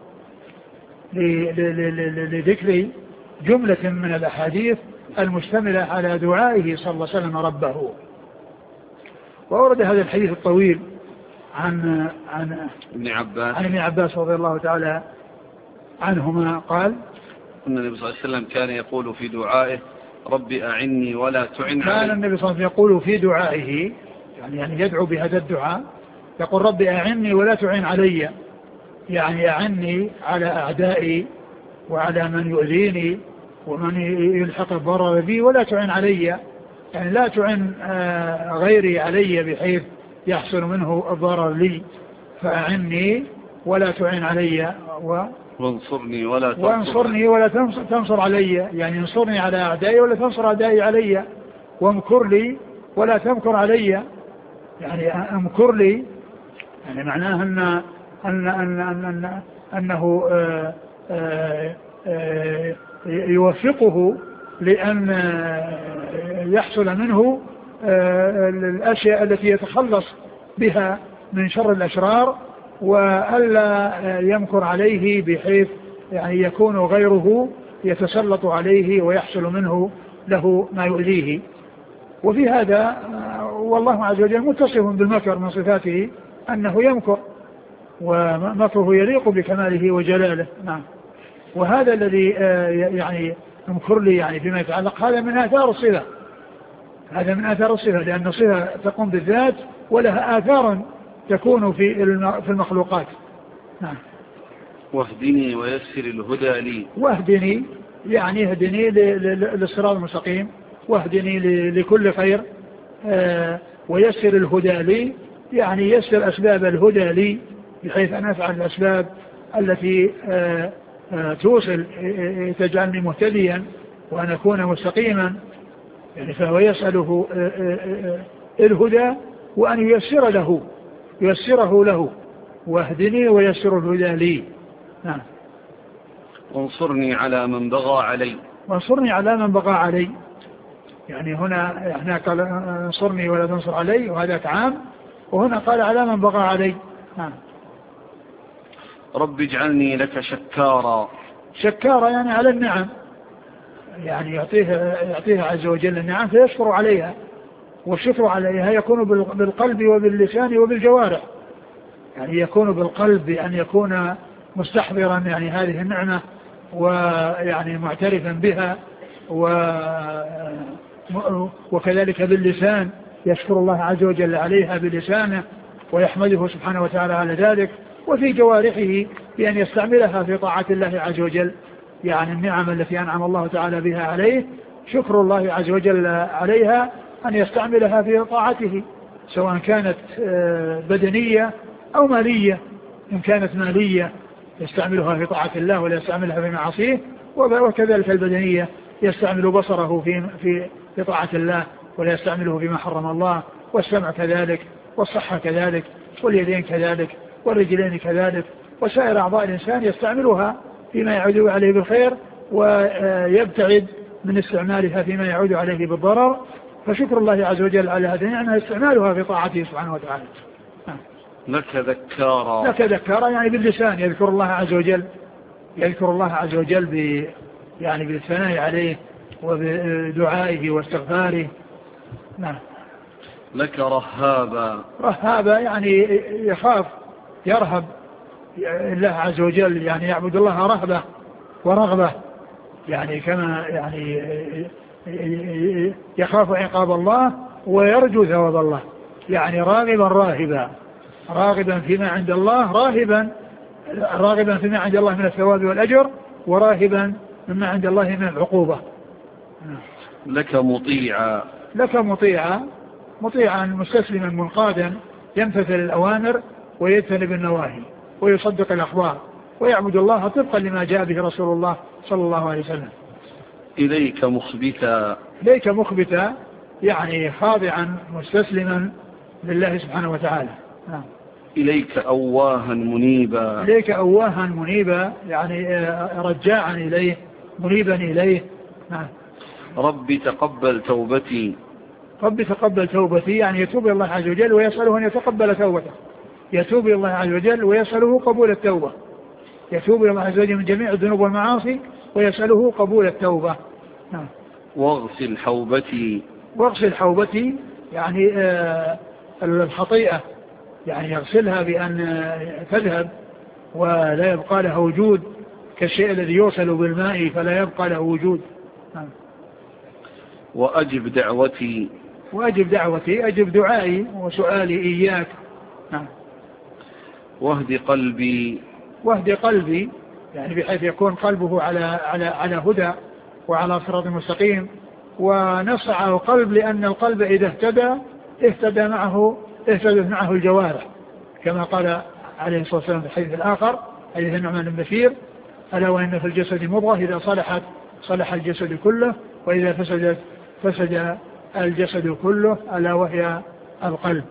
لذكر جملة من الأحاديث المشتملة على دعائه صلى الله عليه وسلم ربه. وأورد هذا الحديث الطويل عن ابن عباس رضي الله تعالى عنهما قال:
أن النبي صلى الله عليه وسلم كان يقول في دعائه: رب أعني ولا تعن علي.
كان النبي صلى الله عليه وسلم يقول في دعائه، يعني يدعو بهذا الدعاء، يقول: رب أعني ولا تعن علي، يعني أعني على أعدائي وعلى من يؤذيني ومن يلحق الضرر بي، ولا تعن علي، يعني لا تعن غيري علي بحيث يحصل منه الضرر لي، فأعني ولا تعن علي،
وانصرني ولا
تنصر علي، يعني انصرني على أعدائي ولا تنصر أعدائي علي، وامكر لي ولا تمكر علي، يعني امكر لي يعني معناه أنه يوفقه لأن يحصل منه الأشياء التي يتخلص بها من شر الأشرار، وألا يمكر عليه بحيث يعني يكون غيره يتسلط عليه ويحصل منه له ما يؤذيه. وفي هذا والله عز وجل متصف بالمكر من صفاته أنه يمكر، ومكره يليق بكماله وجلاله. نعم. وهذا الذي يعني امكر لي يعني فيما يتعلق، هذا من آثار الصلة، هذا من آثار الصلة، لأن الصلة تقوم بالذات ولها آثار تكون في المخلوقات. نعم.
واهدني ويسر الهدى لي.
واهدني يعني اهدني للصراط المستقيم، واهدني لكل خير، ويسر الهدى لي يعني يسر أسباب الهدى لي بحيث أن أفعل الأسباب التي توصل تجعلني مهتديا وأن أكون مستقيما، يعني فهو يسأله الهدى وأن ييسره له واهدني ويسر الهدى لي. نعم.
وانصرني على من بغى علي.
وانصرني على من بغى علي، يعني هنا قال انصرني ولا تنصر علي، وهذا عام، وهنا قال على من بغى علي. نعم.
رب اجعلني لك شكارا.
شكارا يعني على النعم، يعني يعطيها عز وجل النعم فيشكر عليها، والشكر عليها يكون بالقلب وباللسان وبالجوارح، يعني يكون بالقلب بأن يكون مستحضرا يعني هذه النعمة ويعني معترفا بها، وكذلك باللسان يشكر الله عز وجل عليها بلسانه ويحمده سبحانه وتعالى على ذلك، وفي جوارحه بأن يستعملها في طاعة الله عز وجل، يعني النعم التي أنعم الله تعالى بها عليه شكر الله عز وجل عليها أن يستعملها في طاعته، سواء كانت بدنية أو مالية. إن كانت مالية يستعملها في طاعة الله ولا يستعملها في معاصيه، وكذلك البدنية يستعمل بصره في طاعة الله ولا يستعمله فيما حرم الله، والسمع كذلك، والصحة كذلك، واليدين كذلك، والرجلين كذلك، وسائر أعضاء الإنسان يستعملها فيما يعود عليه بالخير ويبتعد من استعمالها فيما يعود عليه بالضرر. فشكر الله عز وجل على هذه النعمة استعمالها في طاعته سبحانه وتعالى.
لك ذكارا.
لك ذكارا يعني باللسان يذكر الله عز وجل، يذكر الله عز وجل يعني بالثناء عليه وبدعائه واستغفاره. نعم.
لك رهابا.
رهابا يعني يخاف يرهب الله عز وجل، يعني يعبد الله رهبة ورغبة، يعني كما يعني يخاف عقاب الله ويرجو ثواب الله، يعني راغبا راهبا، راغبا فيما عند الله، راغبا فيما عند الله من الثواب والأجر، وراهبا مما عند الله من العقوبة.
لك مطيعا.
لك مطيعا مستسلما منقادا يمتثل الأوامر ويجتنب النواهي ويصدق الأخبار ويعبد الله طبقا لما جاء به رسول الله صلى الله عليه وسلم.
إليك مخبتا.
إليك مخبتا يعني خاضعا مستسلما لله سبحانه وتعالى.
إليك أواها منيبا.
إليك أواها منيبا يعني رجاعا إليه منيبا إليه.
ربي تقبل توبتي.
ربي تقبل توبتي يعني يتوب إلى الله عز وجل ويسأله أن يتقبل توبته، يتوب إلى الله عز وجل ويسأله قبول التوبة، يتوب إلى الله عز وجل من جميع الذنوب والمعاصي ويسأله قبول التوبة.
واغسل حوبتي.
واغسل حوبتي يعني الخطيئة، يعني يغسلها بأن تذهب ولا يبقى لها وجود، كالشيء الذي يوصل بالماء فلا يبقى له وجود.
وأجب دعوتي.
وأجب دعوتي أجب دعائي وسؤالي إياك.
واهد قلبي.
واهد قلبي يعني بحيث يكون قلبه على هدى وعلى صراط مستقيم، ونصعه قلب لأن القلب إذا اهتدت معه الجوارح، كما قال عليه الصلاة والسلام في الحديث الآخر حديث النعمان بن بشير: ألا وإن في الجسد مضغة إذا صلحت صلح الجسد كله وإذا فسدت فسد الجسد كله ألا وهي القلب.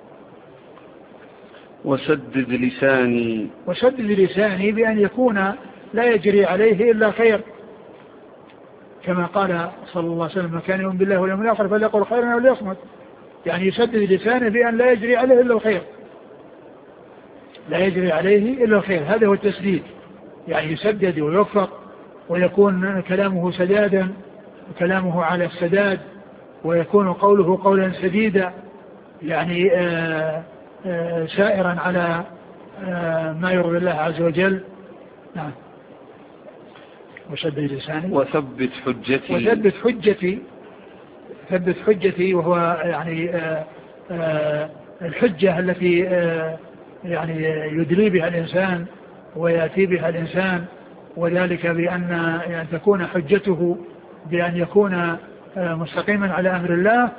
وسدد لساني.
وسدد لساني بأن يكون لا يجري عليه إلا خير، كما قال صلى الله عليه وسلم: من كان يؤمن بالله واليوم الآخر فليقل خيرا أو ليصمت، يعني يسدد لسانه بأن لا يجري عليه إلا الخير، لا يجري عليه إلا الخير، هذا هو التسديد، يعني يسدد ويوفق ويكون كلامه سدادا وكلامه على السداد، ويكون قوله قولا سديدا، يعني سائرا على ما يرضي الله عز وجل. نعم. وثبت لساني
وثبت حجتي.
وثبت حجتي. ثبت حجتي وهو يعني الحجة التي يعني يدلي بها الإنسان ويأتي بها الإنسان، وذلك بأن يعني تكون حجته بأن يكون مستقيما على أمر الله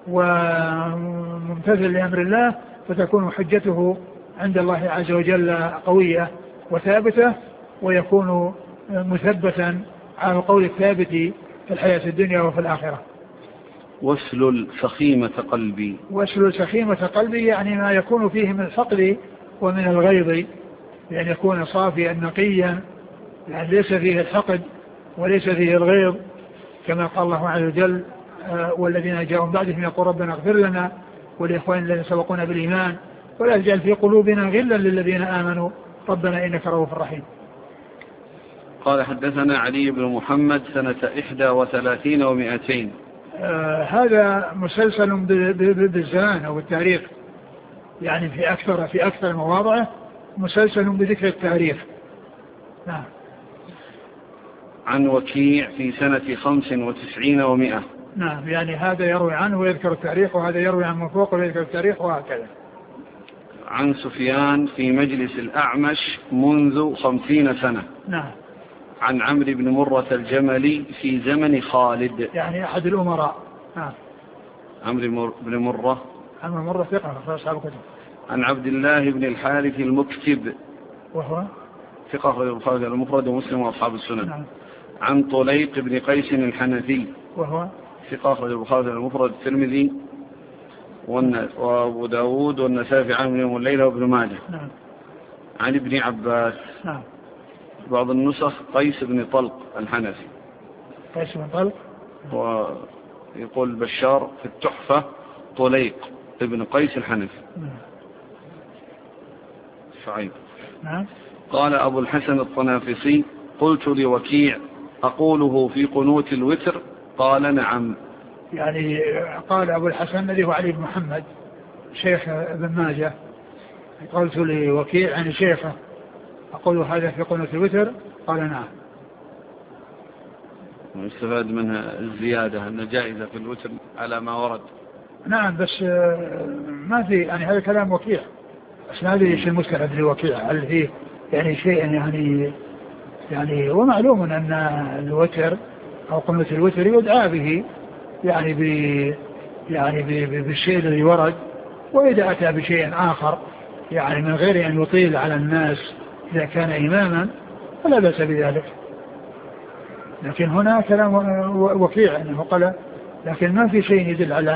وممتثل لأمر الله، فتكون حجته عند الله عز وجل قوية وثابتة، ويكون مثبتا على القول الثابت في الحياة الدنيا وفي الآخرة.
واسلل سخيمة قلبي.
واسلل سخيمة قلبي يعني ما يكون فيه من الحقد ومن الغيظ، يعني يكون صافيا نقيا، يعني ليس فيه الحقد وليس فيه الغيظ، كما قال الله عز وجل والذين جاءوا بعدهم يقول ربنا اغفر لنا ولإخواننا الذين سبقونا بالإيمان ولا تجعل في قلوبنا غلا للذين آمنوا ربنا إنك رؤوف رحيم.
قال حدثنا علي بن محمد سنة 31 و200.
هذا مسلسل بالزمان أو بالتاريخ، يعني في أكثر مواضعه مسلسل بذكر التاريخ. نعم.
عن وكيع في سنة 95 و100.
نعم، يعني هذا يروي عنه ويذكر التاريخ، وهذا يروي عن من فوق ويذكر التاريخ، وهكذا.
عن سفيان في مجلس الأعمش منذ 50 سنة.
نعم.
عن عمرو بن مرة الجملي في زمن خالد،
يعني أحد الأمراء. نعم.
عمرو بن مرة.
عمرو بن مرة ثقة أخرج أصحاب الكتب.
عن عبد الله بن الحارث المكتب
وهو
ثقة أخرج البخاري المفرد ومسلم وأصحاب السنن.
نعم.
عن طليق بن قيس الحنفي
وهو
ثقة أخرج البخاري المفرد الترمذي وأبو داود والنسائي في عام يوم الليلة وابن ماجه.
نعم.
عن ابن عباس.
نعم.
بعض النسخ قيس بن طلق الحنفي.
قيس بن طلق.
ويقول بشار في التحفة طليق ابن قيس الحنفي. شعيب.
نعم.
قال أبو الحسن الطنافسي قلت لوكيع أقوله في قنوت الوتر؟ قال نعم.
يعني قال أبو الحسن الذي هو علي بن محمد شيخ ابن ماجه، قلت لوكيع يعني شيخه أقول هذا في قنوت الوتر؟ قال نعم.
ويستفاد منها الزيادة أن جائزة في الوتر على ما ورد.
نعم، بس ما في يعني هذا كلام وكيع، بس ما أدري إيش المشكلة لوكيع، هل فيه يعني شيء يعني ومعلوم أن الوتر أو قنوت الوتر يدعى به يعني بالشيء الذي ورد، وإذا أتى بشيء آخر يعني من غير أن يطيل على الناس إذا كان إماما فلا بأس بذلك. لكن هنا كلام وكيع أنه قال، لكن ما في شيء يدل على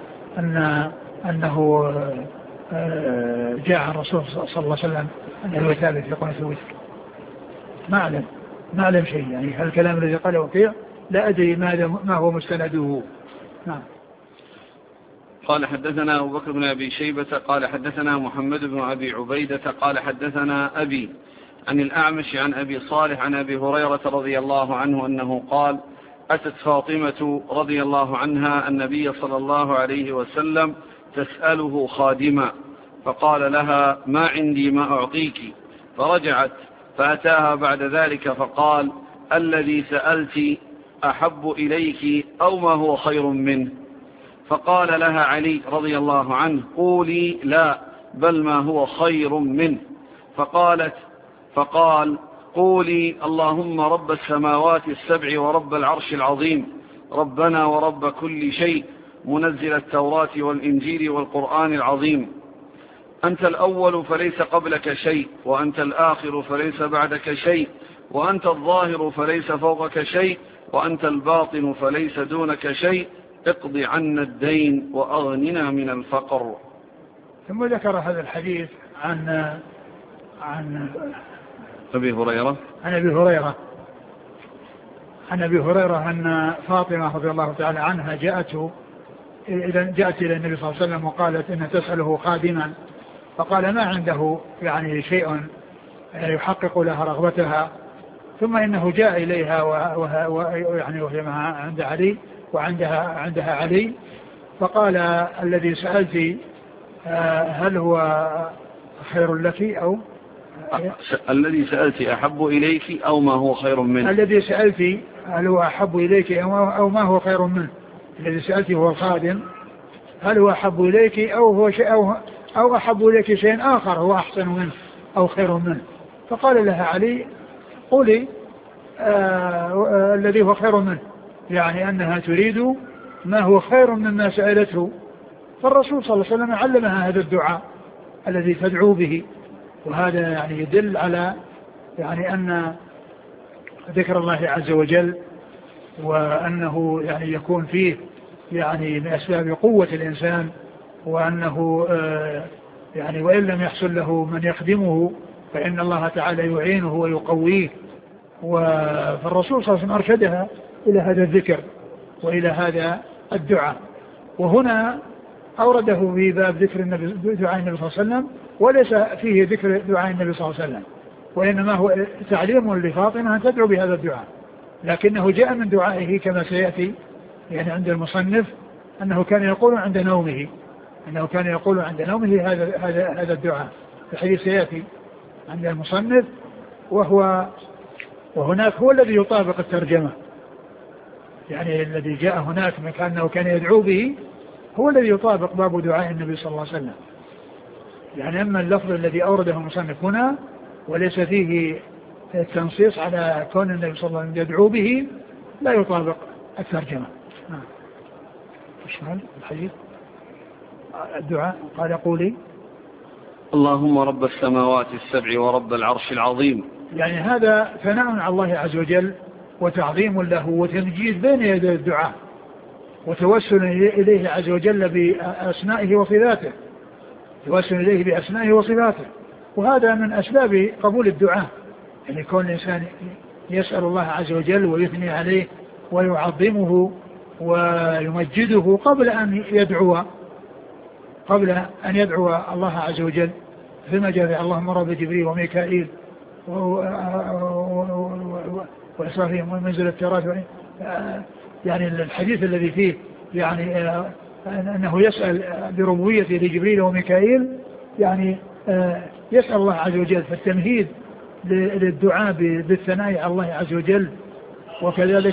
أنه جاء عن الرسول صلى الله عليه وسلم أنه ثابت في قنوت الوتر. ما أعلم شيء، يعني الكلام الذي قاله وكيع لا أدري ما هو مستنده. نعم.
قال حدثنا أبو بكر بن أبي شيبة قال حدثنا محمد بن أبي عبيدة قال حدثنا أبي عن الأعمش عن أبي صالح عن أبي هريرة رضي الله عنه أنه قال أتت فاطمة رضي الله عنها النبي صلى الله عليه وسلم تسأله خادما، فقال لها ما عندي ما أعطيك، فرجعت فأتاها بعد ذلك فقال الذي سألت أحب إليك أو ما هو خير منه؟ فقال لها علي رضي الله عنه قولي لا بل ما هو خير منه. فقال قولي اللهم رب السماوات السبع ورب العرش العظيم ربنا ورب كل شيء منزل التوراة والإنجيل والقرآن العظيم أنت الأول فليس قبلك شيء وأنت الآخر فليس بعدك شيء وأنت الظاهر فليس فوقك شيء وأنت الباطن فليس دونك شيء اقض عنا الدين وأغننا من الفقر.
ثم ذكر هذا الحديث عن
أبي هريرة
عن أبي هريرة أن فاطمة رضي الله تعالى عنها جاءت إلى النبي صلى الله عليه وسلم وقالت إن تسأله خادما، فقال ما عنده يعني شيء يحقق لها رغبتها، ثم إنه جاء إليها ويعني وهي عند علي عندها علي، فقال الذي سألت هل هو خير لك أو
الذي سألت أحب إليك أو ما هو خير منه؟
الذي سألت هل هو أحب إليك أو ما هو خير منه؟ الذي سألت هو الخادم، هل هو أحب إليك أو هو شيء أو أحب إليك شيء آخر هو أحسن منه أو خير منه؟ فقال لها علي قولي الذي هو خير منه، يعني أنها تريد ما هو خير مما سألته. فالرسول صلى الله عليه وسلم علمها هذا الدعاء الذي تدعو به، وهذا يعني يدل على يعني أن ذكر الله عز وجل وأنه يعني يكون فيه يعني من أسباب قوة الإنسان، وأنه يعني وإن لم يحصل له من يخدمه فإن الله تعالى يعينه ويقويه. فالرسول صلى الله عليه وسلم أرشدها إلى هذا الذكر وإلى هذا الدعاء. وهنا أورده في باب ذكر دعاء النبي صلى الله عليه وسلم، وليس فيه ذكر دعاء النبي صلى الله عليه وسلم، وإنما هو تعليم لفاطمة أن تدعو بهذا الدعاء، لكنه جاء من دعائه كما سيأتي يعني عند المصنف أنه كان يقول عند نومه، هذا الدعاء. الحديث سيأتي عند المصنف، وهناك هو الذي يطابق الترجمة، يعني الذي جاء هناك أنه كان يدعو به هو الذي يطابق باب دعاء النبي صلى الله عليه وسلم. يعني أما اللفظ الذي أورده المصنف هنا وليس فيه التنصيص على كون النبي صلى الله عليه وسلم يدعو به لا يطابق الترجمة. اشمل الحديث الدعاء قال قولي
اللهم رب السماوات السبع ورب العرش العظيم.
يعني هذا ثناء على الله عز وجل وتعظيم له وتمجيد بين يدي الدعاء وتوسل إليه عز وجل بأسمائه وصفاته، وهذا من أسباب قبول الدعاء، يعني كون الإنسان يسأل الله عز وجل ويثني عليه ويعظمه ويمجده قبل أن يدعو الله عز وجل، فيما جاء اللهم رب جبريل وميكائيل وإسرافيل ومنزل التوراة، يعني الحديث الذي فيه يعني أنه يسأل بربوبيته لجبريل وميكائيل، يعني يسأل الله عز وجل، فالتمهيد للدعاء بالثناء على الله عز وجل، وكذلك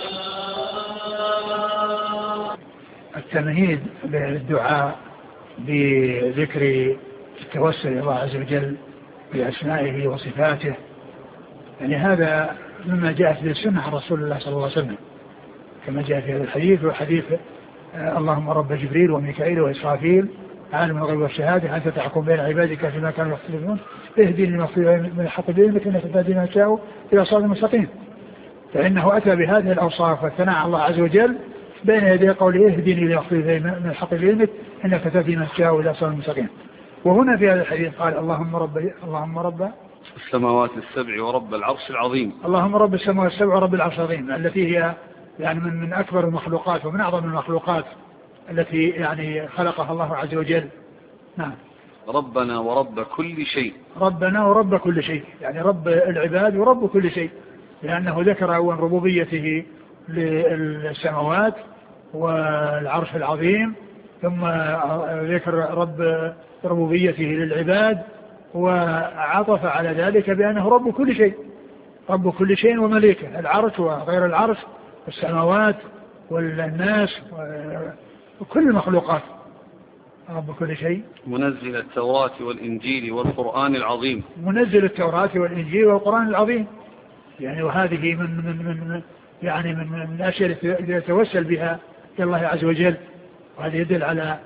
التمهيد للدعاء بذكر التوسل إلى الله عز وجل بأسمائه وصفاته. يعني هذا مما جاء في السنة عن رسول الله صلى الله عليه وسلم كما جاء في هذا الحديث، وحديث اللهم رب جبريل وميكائيل وإسرافيل عالم الغيب والشهادة أنت تحكم بين عبادك فيما كانوا يختلفون اهدني لما من الحق بإذنك إنك تهدي من تشاء إلى صراط مستقيم. فإنه أتى بهذه الأوصاف والثناء على الله عز وجل بين يدي قوله اهدني لما من الحق بإذنك إنك تهدي من تشاء إلى صراط مستقيم. وهنا في هذا الحديث قال اللهم رب
السماوات السبع ورب العرش العظيم.
اللهم رب السماوات السبع ورب العرش العظيم، التي هي يعني من أكبر المخلوقات ومن أعظم المخلوقات التي يعني خلقها الله عز وجل. نعم.
ربنا ورب كل شيء.
ربنا ورب كل شيء، يعني رب العباد ورب كل شيء، لأنه ذكر أولا ربوبيته للسماوات والعرش العظيم، ثم ذكر ربوبيته للعباد، وعطف على ذلك بأنه رب كل شيء ومليكه، العرش وغير العرش والسماوات والناس وكل المخلوقات، رب كل شيء.
منزل التوراة والإنجيل والقرآن العظيم.
منزل التوراة والإنجيل والقرآن العظيم، يعني وهذه من يعني من الأشياء التي يتوسل بها إلى الله عز وجل، وهذا يدل على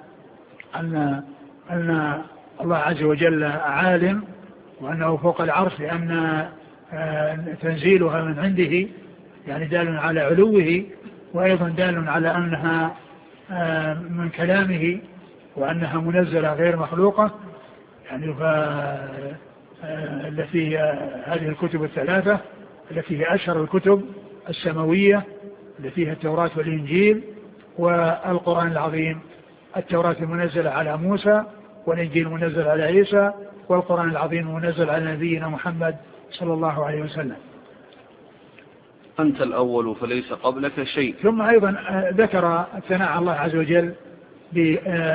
أن الله عز وجل عالم وأنه فوق العرش، لأن تنزيلها من عنده يعني دال على علوه، وأيضا دال على أنها من كلامه وأنها منزلة غير مخلوقة، يعني التي هذه الكتب الثلاثة التي هي أشهر الكتب السماوية التي هي التوراة والإنجيل والقرآن العظيم. التوراة المنزلة على موسى، والإنجيل منزل على عيسى، والقرآن العظيم منزل على نبينا محمد صلى الله عليه وسلم.
أنت الأول فليس قبلك شيء.
ثم أيضا ذكر الثناء على الله عز وجل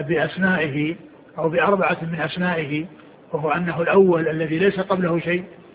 بأسمائه أو بأربعة من أسمائه، وهو أنه الأول الذي ليس قبله شيء،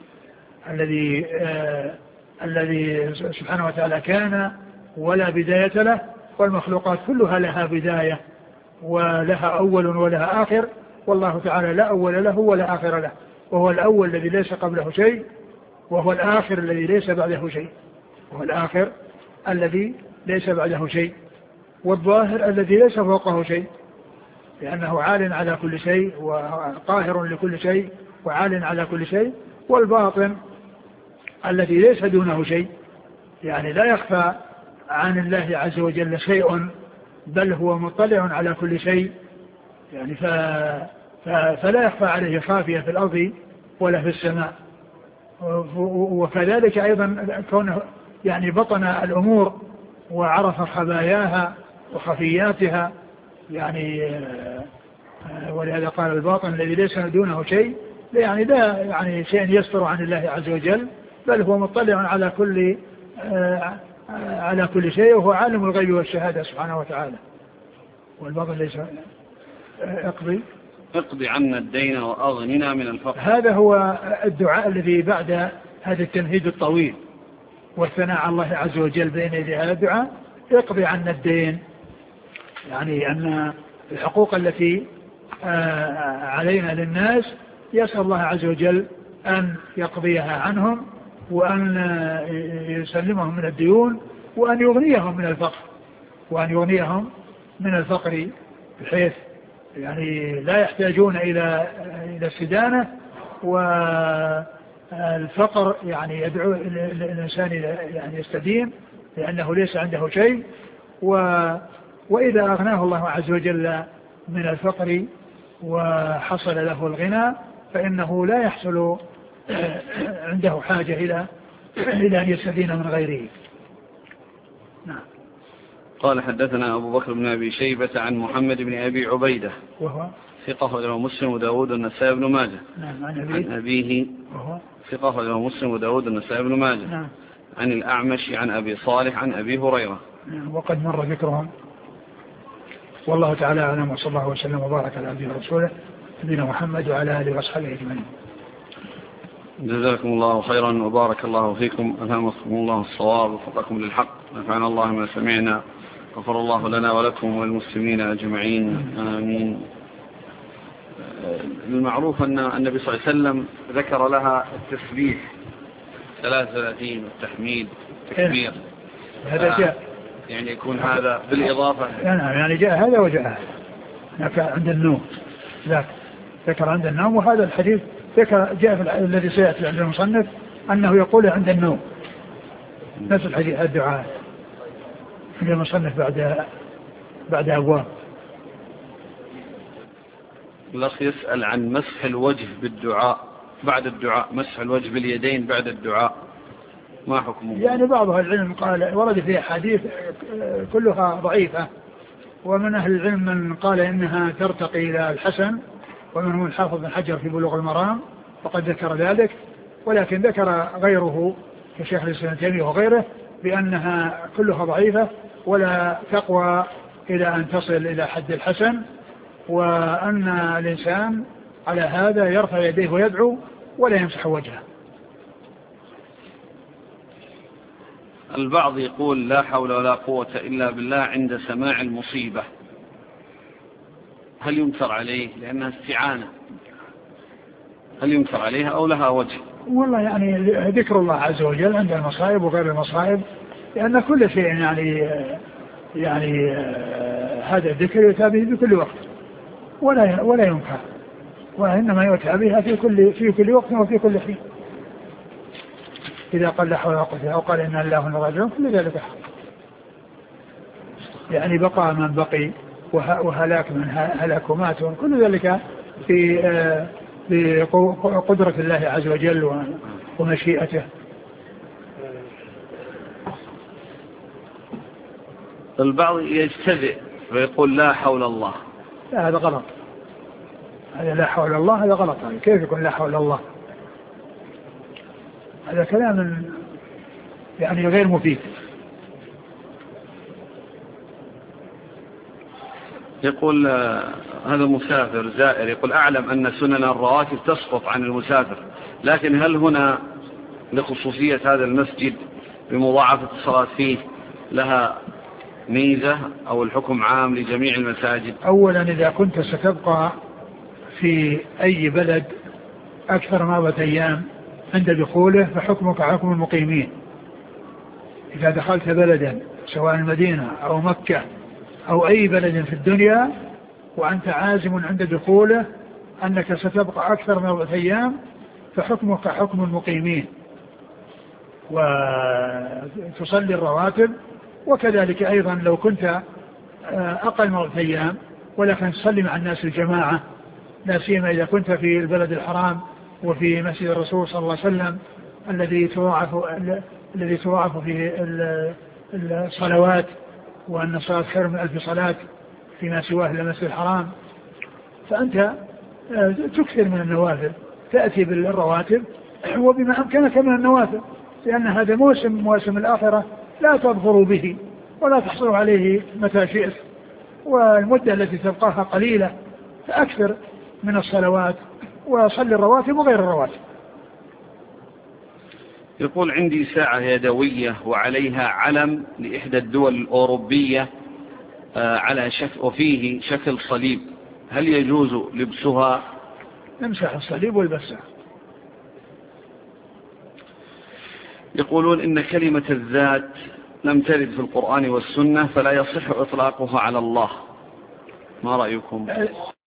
الذي سبحانه وتعالى كان ولا بداية له، والمخلوقات كلها لها بداية ولها أول ولها آخر، والله تعالى لا أول له ولا آخر له، وهو الأول الذي ليس قبله شيء، وهو الآخر الذي ليس بعده شيء، وهو الآخر الذي ليس بعده شيء، والظاهر الذي ليس فوقه شيء، لأنه عال على كل شيء وقاهر لكل شيء وعال على كل شيء، والباطن الذي ليس دونه شيء، يعني لا يخفى عن الله عز وجل شيء، بل هو مطلع على كل شيء، يعني فلا يخفى عليه خافية في الأرض ولا في السماء. وكذلك أيضا كونه يعني بطن الأمور وعرف خباياها وخفياتها، يعني ولهذا قال الباطن الذي ليس دونه شيء، يعني لا يعني شيء يستر عن الله عز وجل، بل هو مطلع على كل شيء، وهو عالم الغيب والشهادة سبحانه وتعالى. والباطن ليس
اقضي عنا الدين وأغننا من الفقر.
هذا هو الدعاء الذي بعد هذا التمهيد الطويل والثناء على الله عز وجل بين يدي هذا الدعاء. اقضي عنا الدين، يعني أن الحقوق التي علينا للناس يسأل الله عز وجل أن يقضيها عنهم، وأن يسلمهم من الديون، وأن يغنيهم من الفقر بحيث يعني لا يحتاجون إلى السدانة، والفقر يعني يدعو الإنسان يعني يستدين لأنه ليس عنده شيء، وإذا أغناه الله عز وجل من الفقر وحصل له الغنى فإنه لا يحصل عنده حاجة إلى أن يستدين من غيره. نعم.
قال حدثنا أبو بكر بن أبي شيبة عن محمد بن أبي عبيدة
وهو
ثقة له مسلم وداود والنسائي بن ماجه.
نعم.
عن أبيه
وهو
ثقة له مسلم وداود والنسائي بن ماجه.
نعم.
عن الأعمش عن أبي صالح عن أبي هريرة.
نعم. وقد مر ذكرهم، والله تعالى أعلم، وصلى الله وسلم وبارك على عبده ورسوله نبينا محمد وعلى آله وأصحابه أجمعين.
جزاكم الله خيرا وبارك الله فيكم، ألهمكم الله الصواب ووفقكم للحق، نفعنا الله ما سمعنا، غفر الله لنا ولكم والمسلمين أجمعين، آمين. المعروف أن النبي صلى الله عليه وسلم ذكر لها التسبيح 33 والتحميد والتكبير.
هذا جاء
يعني يكون هذا بالإضافة.
نعم، يعني جاء هذا وجاء هذا عند النوم، ذكر عند النوم، وهذا الحديث ذكر جاء في الذي سيأتي عند المصنف أنه يقول عند النوم، نفس الحديث الدعاء عند المصنف بعد أبواب.
الأخ يسأل عن مسح الوجه بالدعاء بعد الدعاء، مسح الوجه باليدين بعد الدعاء، ما حكمه؟
يعني بعض أهل العلم قال ورد فيها حديث كلها ضعيفة، ومن أهل العلم من قال إنها ترتقي إلى الحسن، ومنهم الحافظ بن حجر في بلوغ المرام وقد ذكر ذلك، ولكن ذكر غيره كشيخ الإسلام ابن تيمية وغيره بأنها كلها ضعيفة ولا تقوى إلى أن تصل إلى حد الحسن، وأن الإنسان على هذا يرفع يديه ويدعو ولا يمسح وجهه.
البعض يقول لا حول ولا قوة إلا بالله عند سماع المصيبة، هل ينكر عليه لأنها استعانة؟ هل ينكر عليها أو لها وجه؟
والله يعني ذكر الله عز وجل عند المصائب وغير المصائب، لأن كل شيء يعني هذا الذكر يؤتى به بكل وقت ولا ينكر، وإنما يؤتى بها في كل وقت وفي كل حين. إذا قال لا حول ولا قوة أو قال إن الله راجعون كل ذلك حق، يعني بقى من بقي وهلاك من هلاك ومات، كل ذلك في قدرة الله عز وجل ومشيئته.
البعض يجتزئ ويقول لا حول الله،
لا هذا غلط، هذا لا حول الله هذا غلط، كيف يكون لا حول الله؟ هذا كلام يعني غير مفيد.
يقول هذا مسافر زائر، يقول أعلم أن سنن الرواتب تسقط عن المسافر، لكن هل هنا لخصوصية هذا المسجد بمضاعفة الصلاة فيه لها ميزة أو الحكم عام لجميع المساجد؟
أولا إذا كنت ستبقى في أي بلد أكثر من 4 أيام عند دخوله فحكمك حكم المقيمين. إذا دخلت بلدا سواء المدينة أو مكة أو أي بلد في الدنيا وأنت عازم عند دخوله أنك ستبقى أكثر من 4 أيام فحكمك حكم المقيمين، وتصلي الرواتب. وكذلك أيضا لو كنت أقل من 4 أيام ولكن تصلي مع الناس الجماعة، لا سيما إذا كنت في البلد الحرام وفي مسجد الرسول صلى الله عليه وسلم الذي تضاعف فيه الصلوات، وأن الصلاة خير من 1000 صلاة فيما سواه إلى المسجد الحرام، فأنت تكثر من النوافل، تأتي بالرواتب وبما أمكنك من النوافل، لأن هذا موسم الآخرة لا تظفر به ولا تحصل عليه متى شئت، والمدة التي تبقاها قليلة، فأكثر من الصلوات وصل الرواتب وغير الرواتب.
يقول عندي ساعة يدوية وعليها علم لإحدى الدول الأوروبية على وفيه شكل صليب، هل يجوز لبسها؟
امسح الصليب والبسها.
يقولون إن كلمة الذات لم ترد في القرآن والسنة فلا يصح إطلاقها على الله، ما رأيكم؟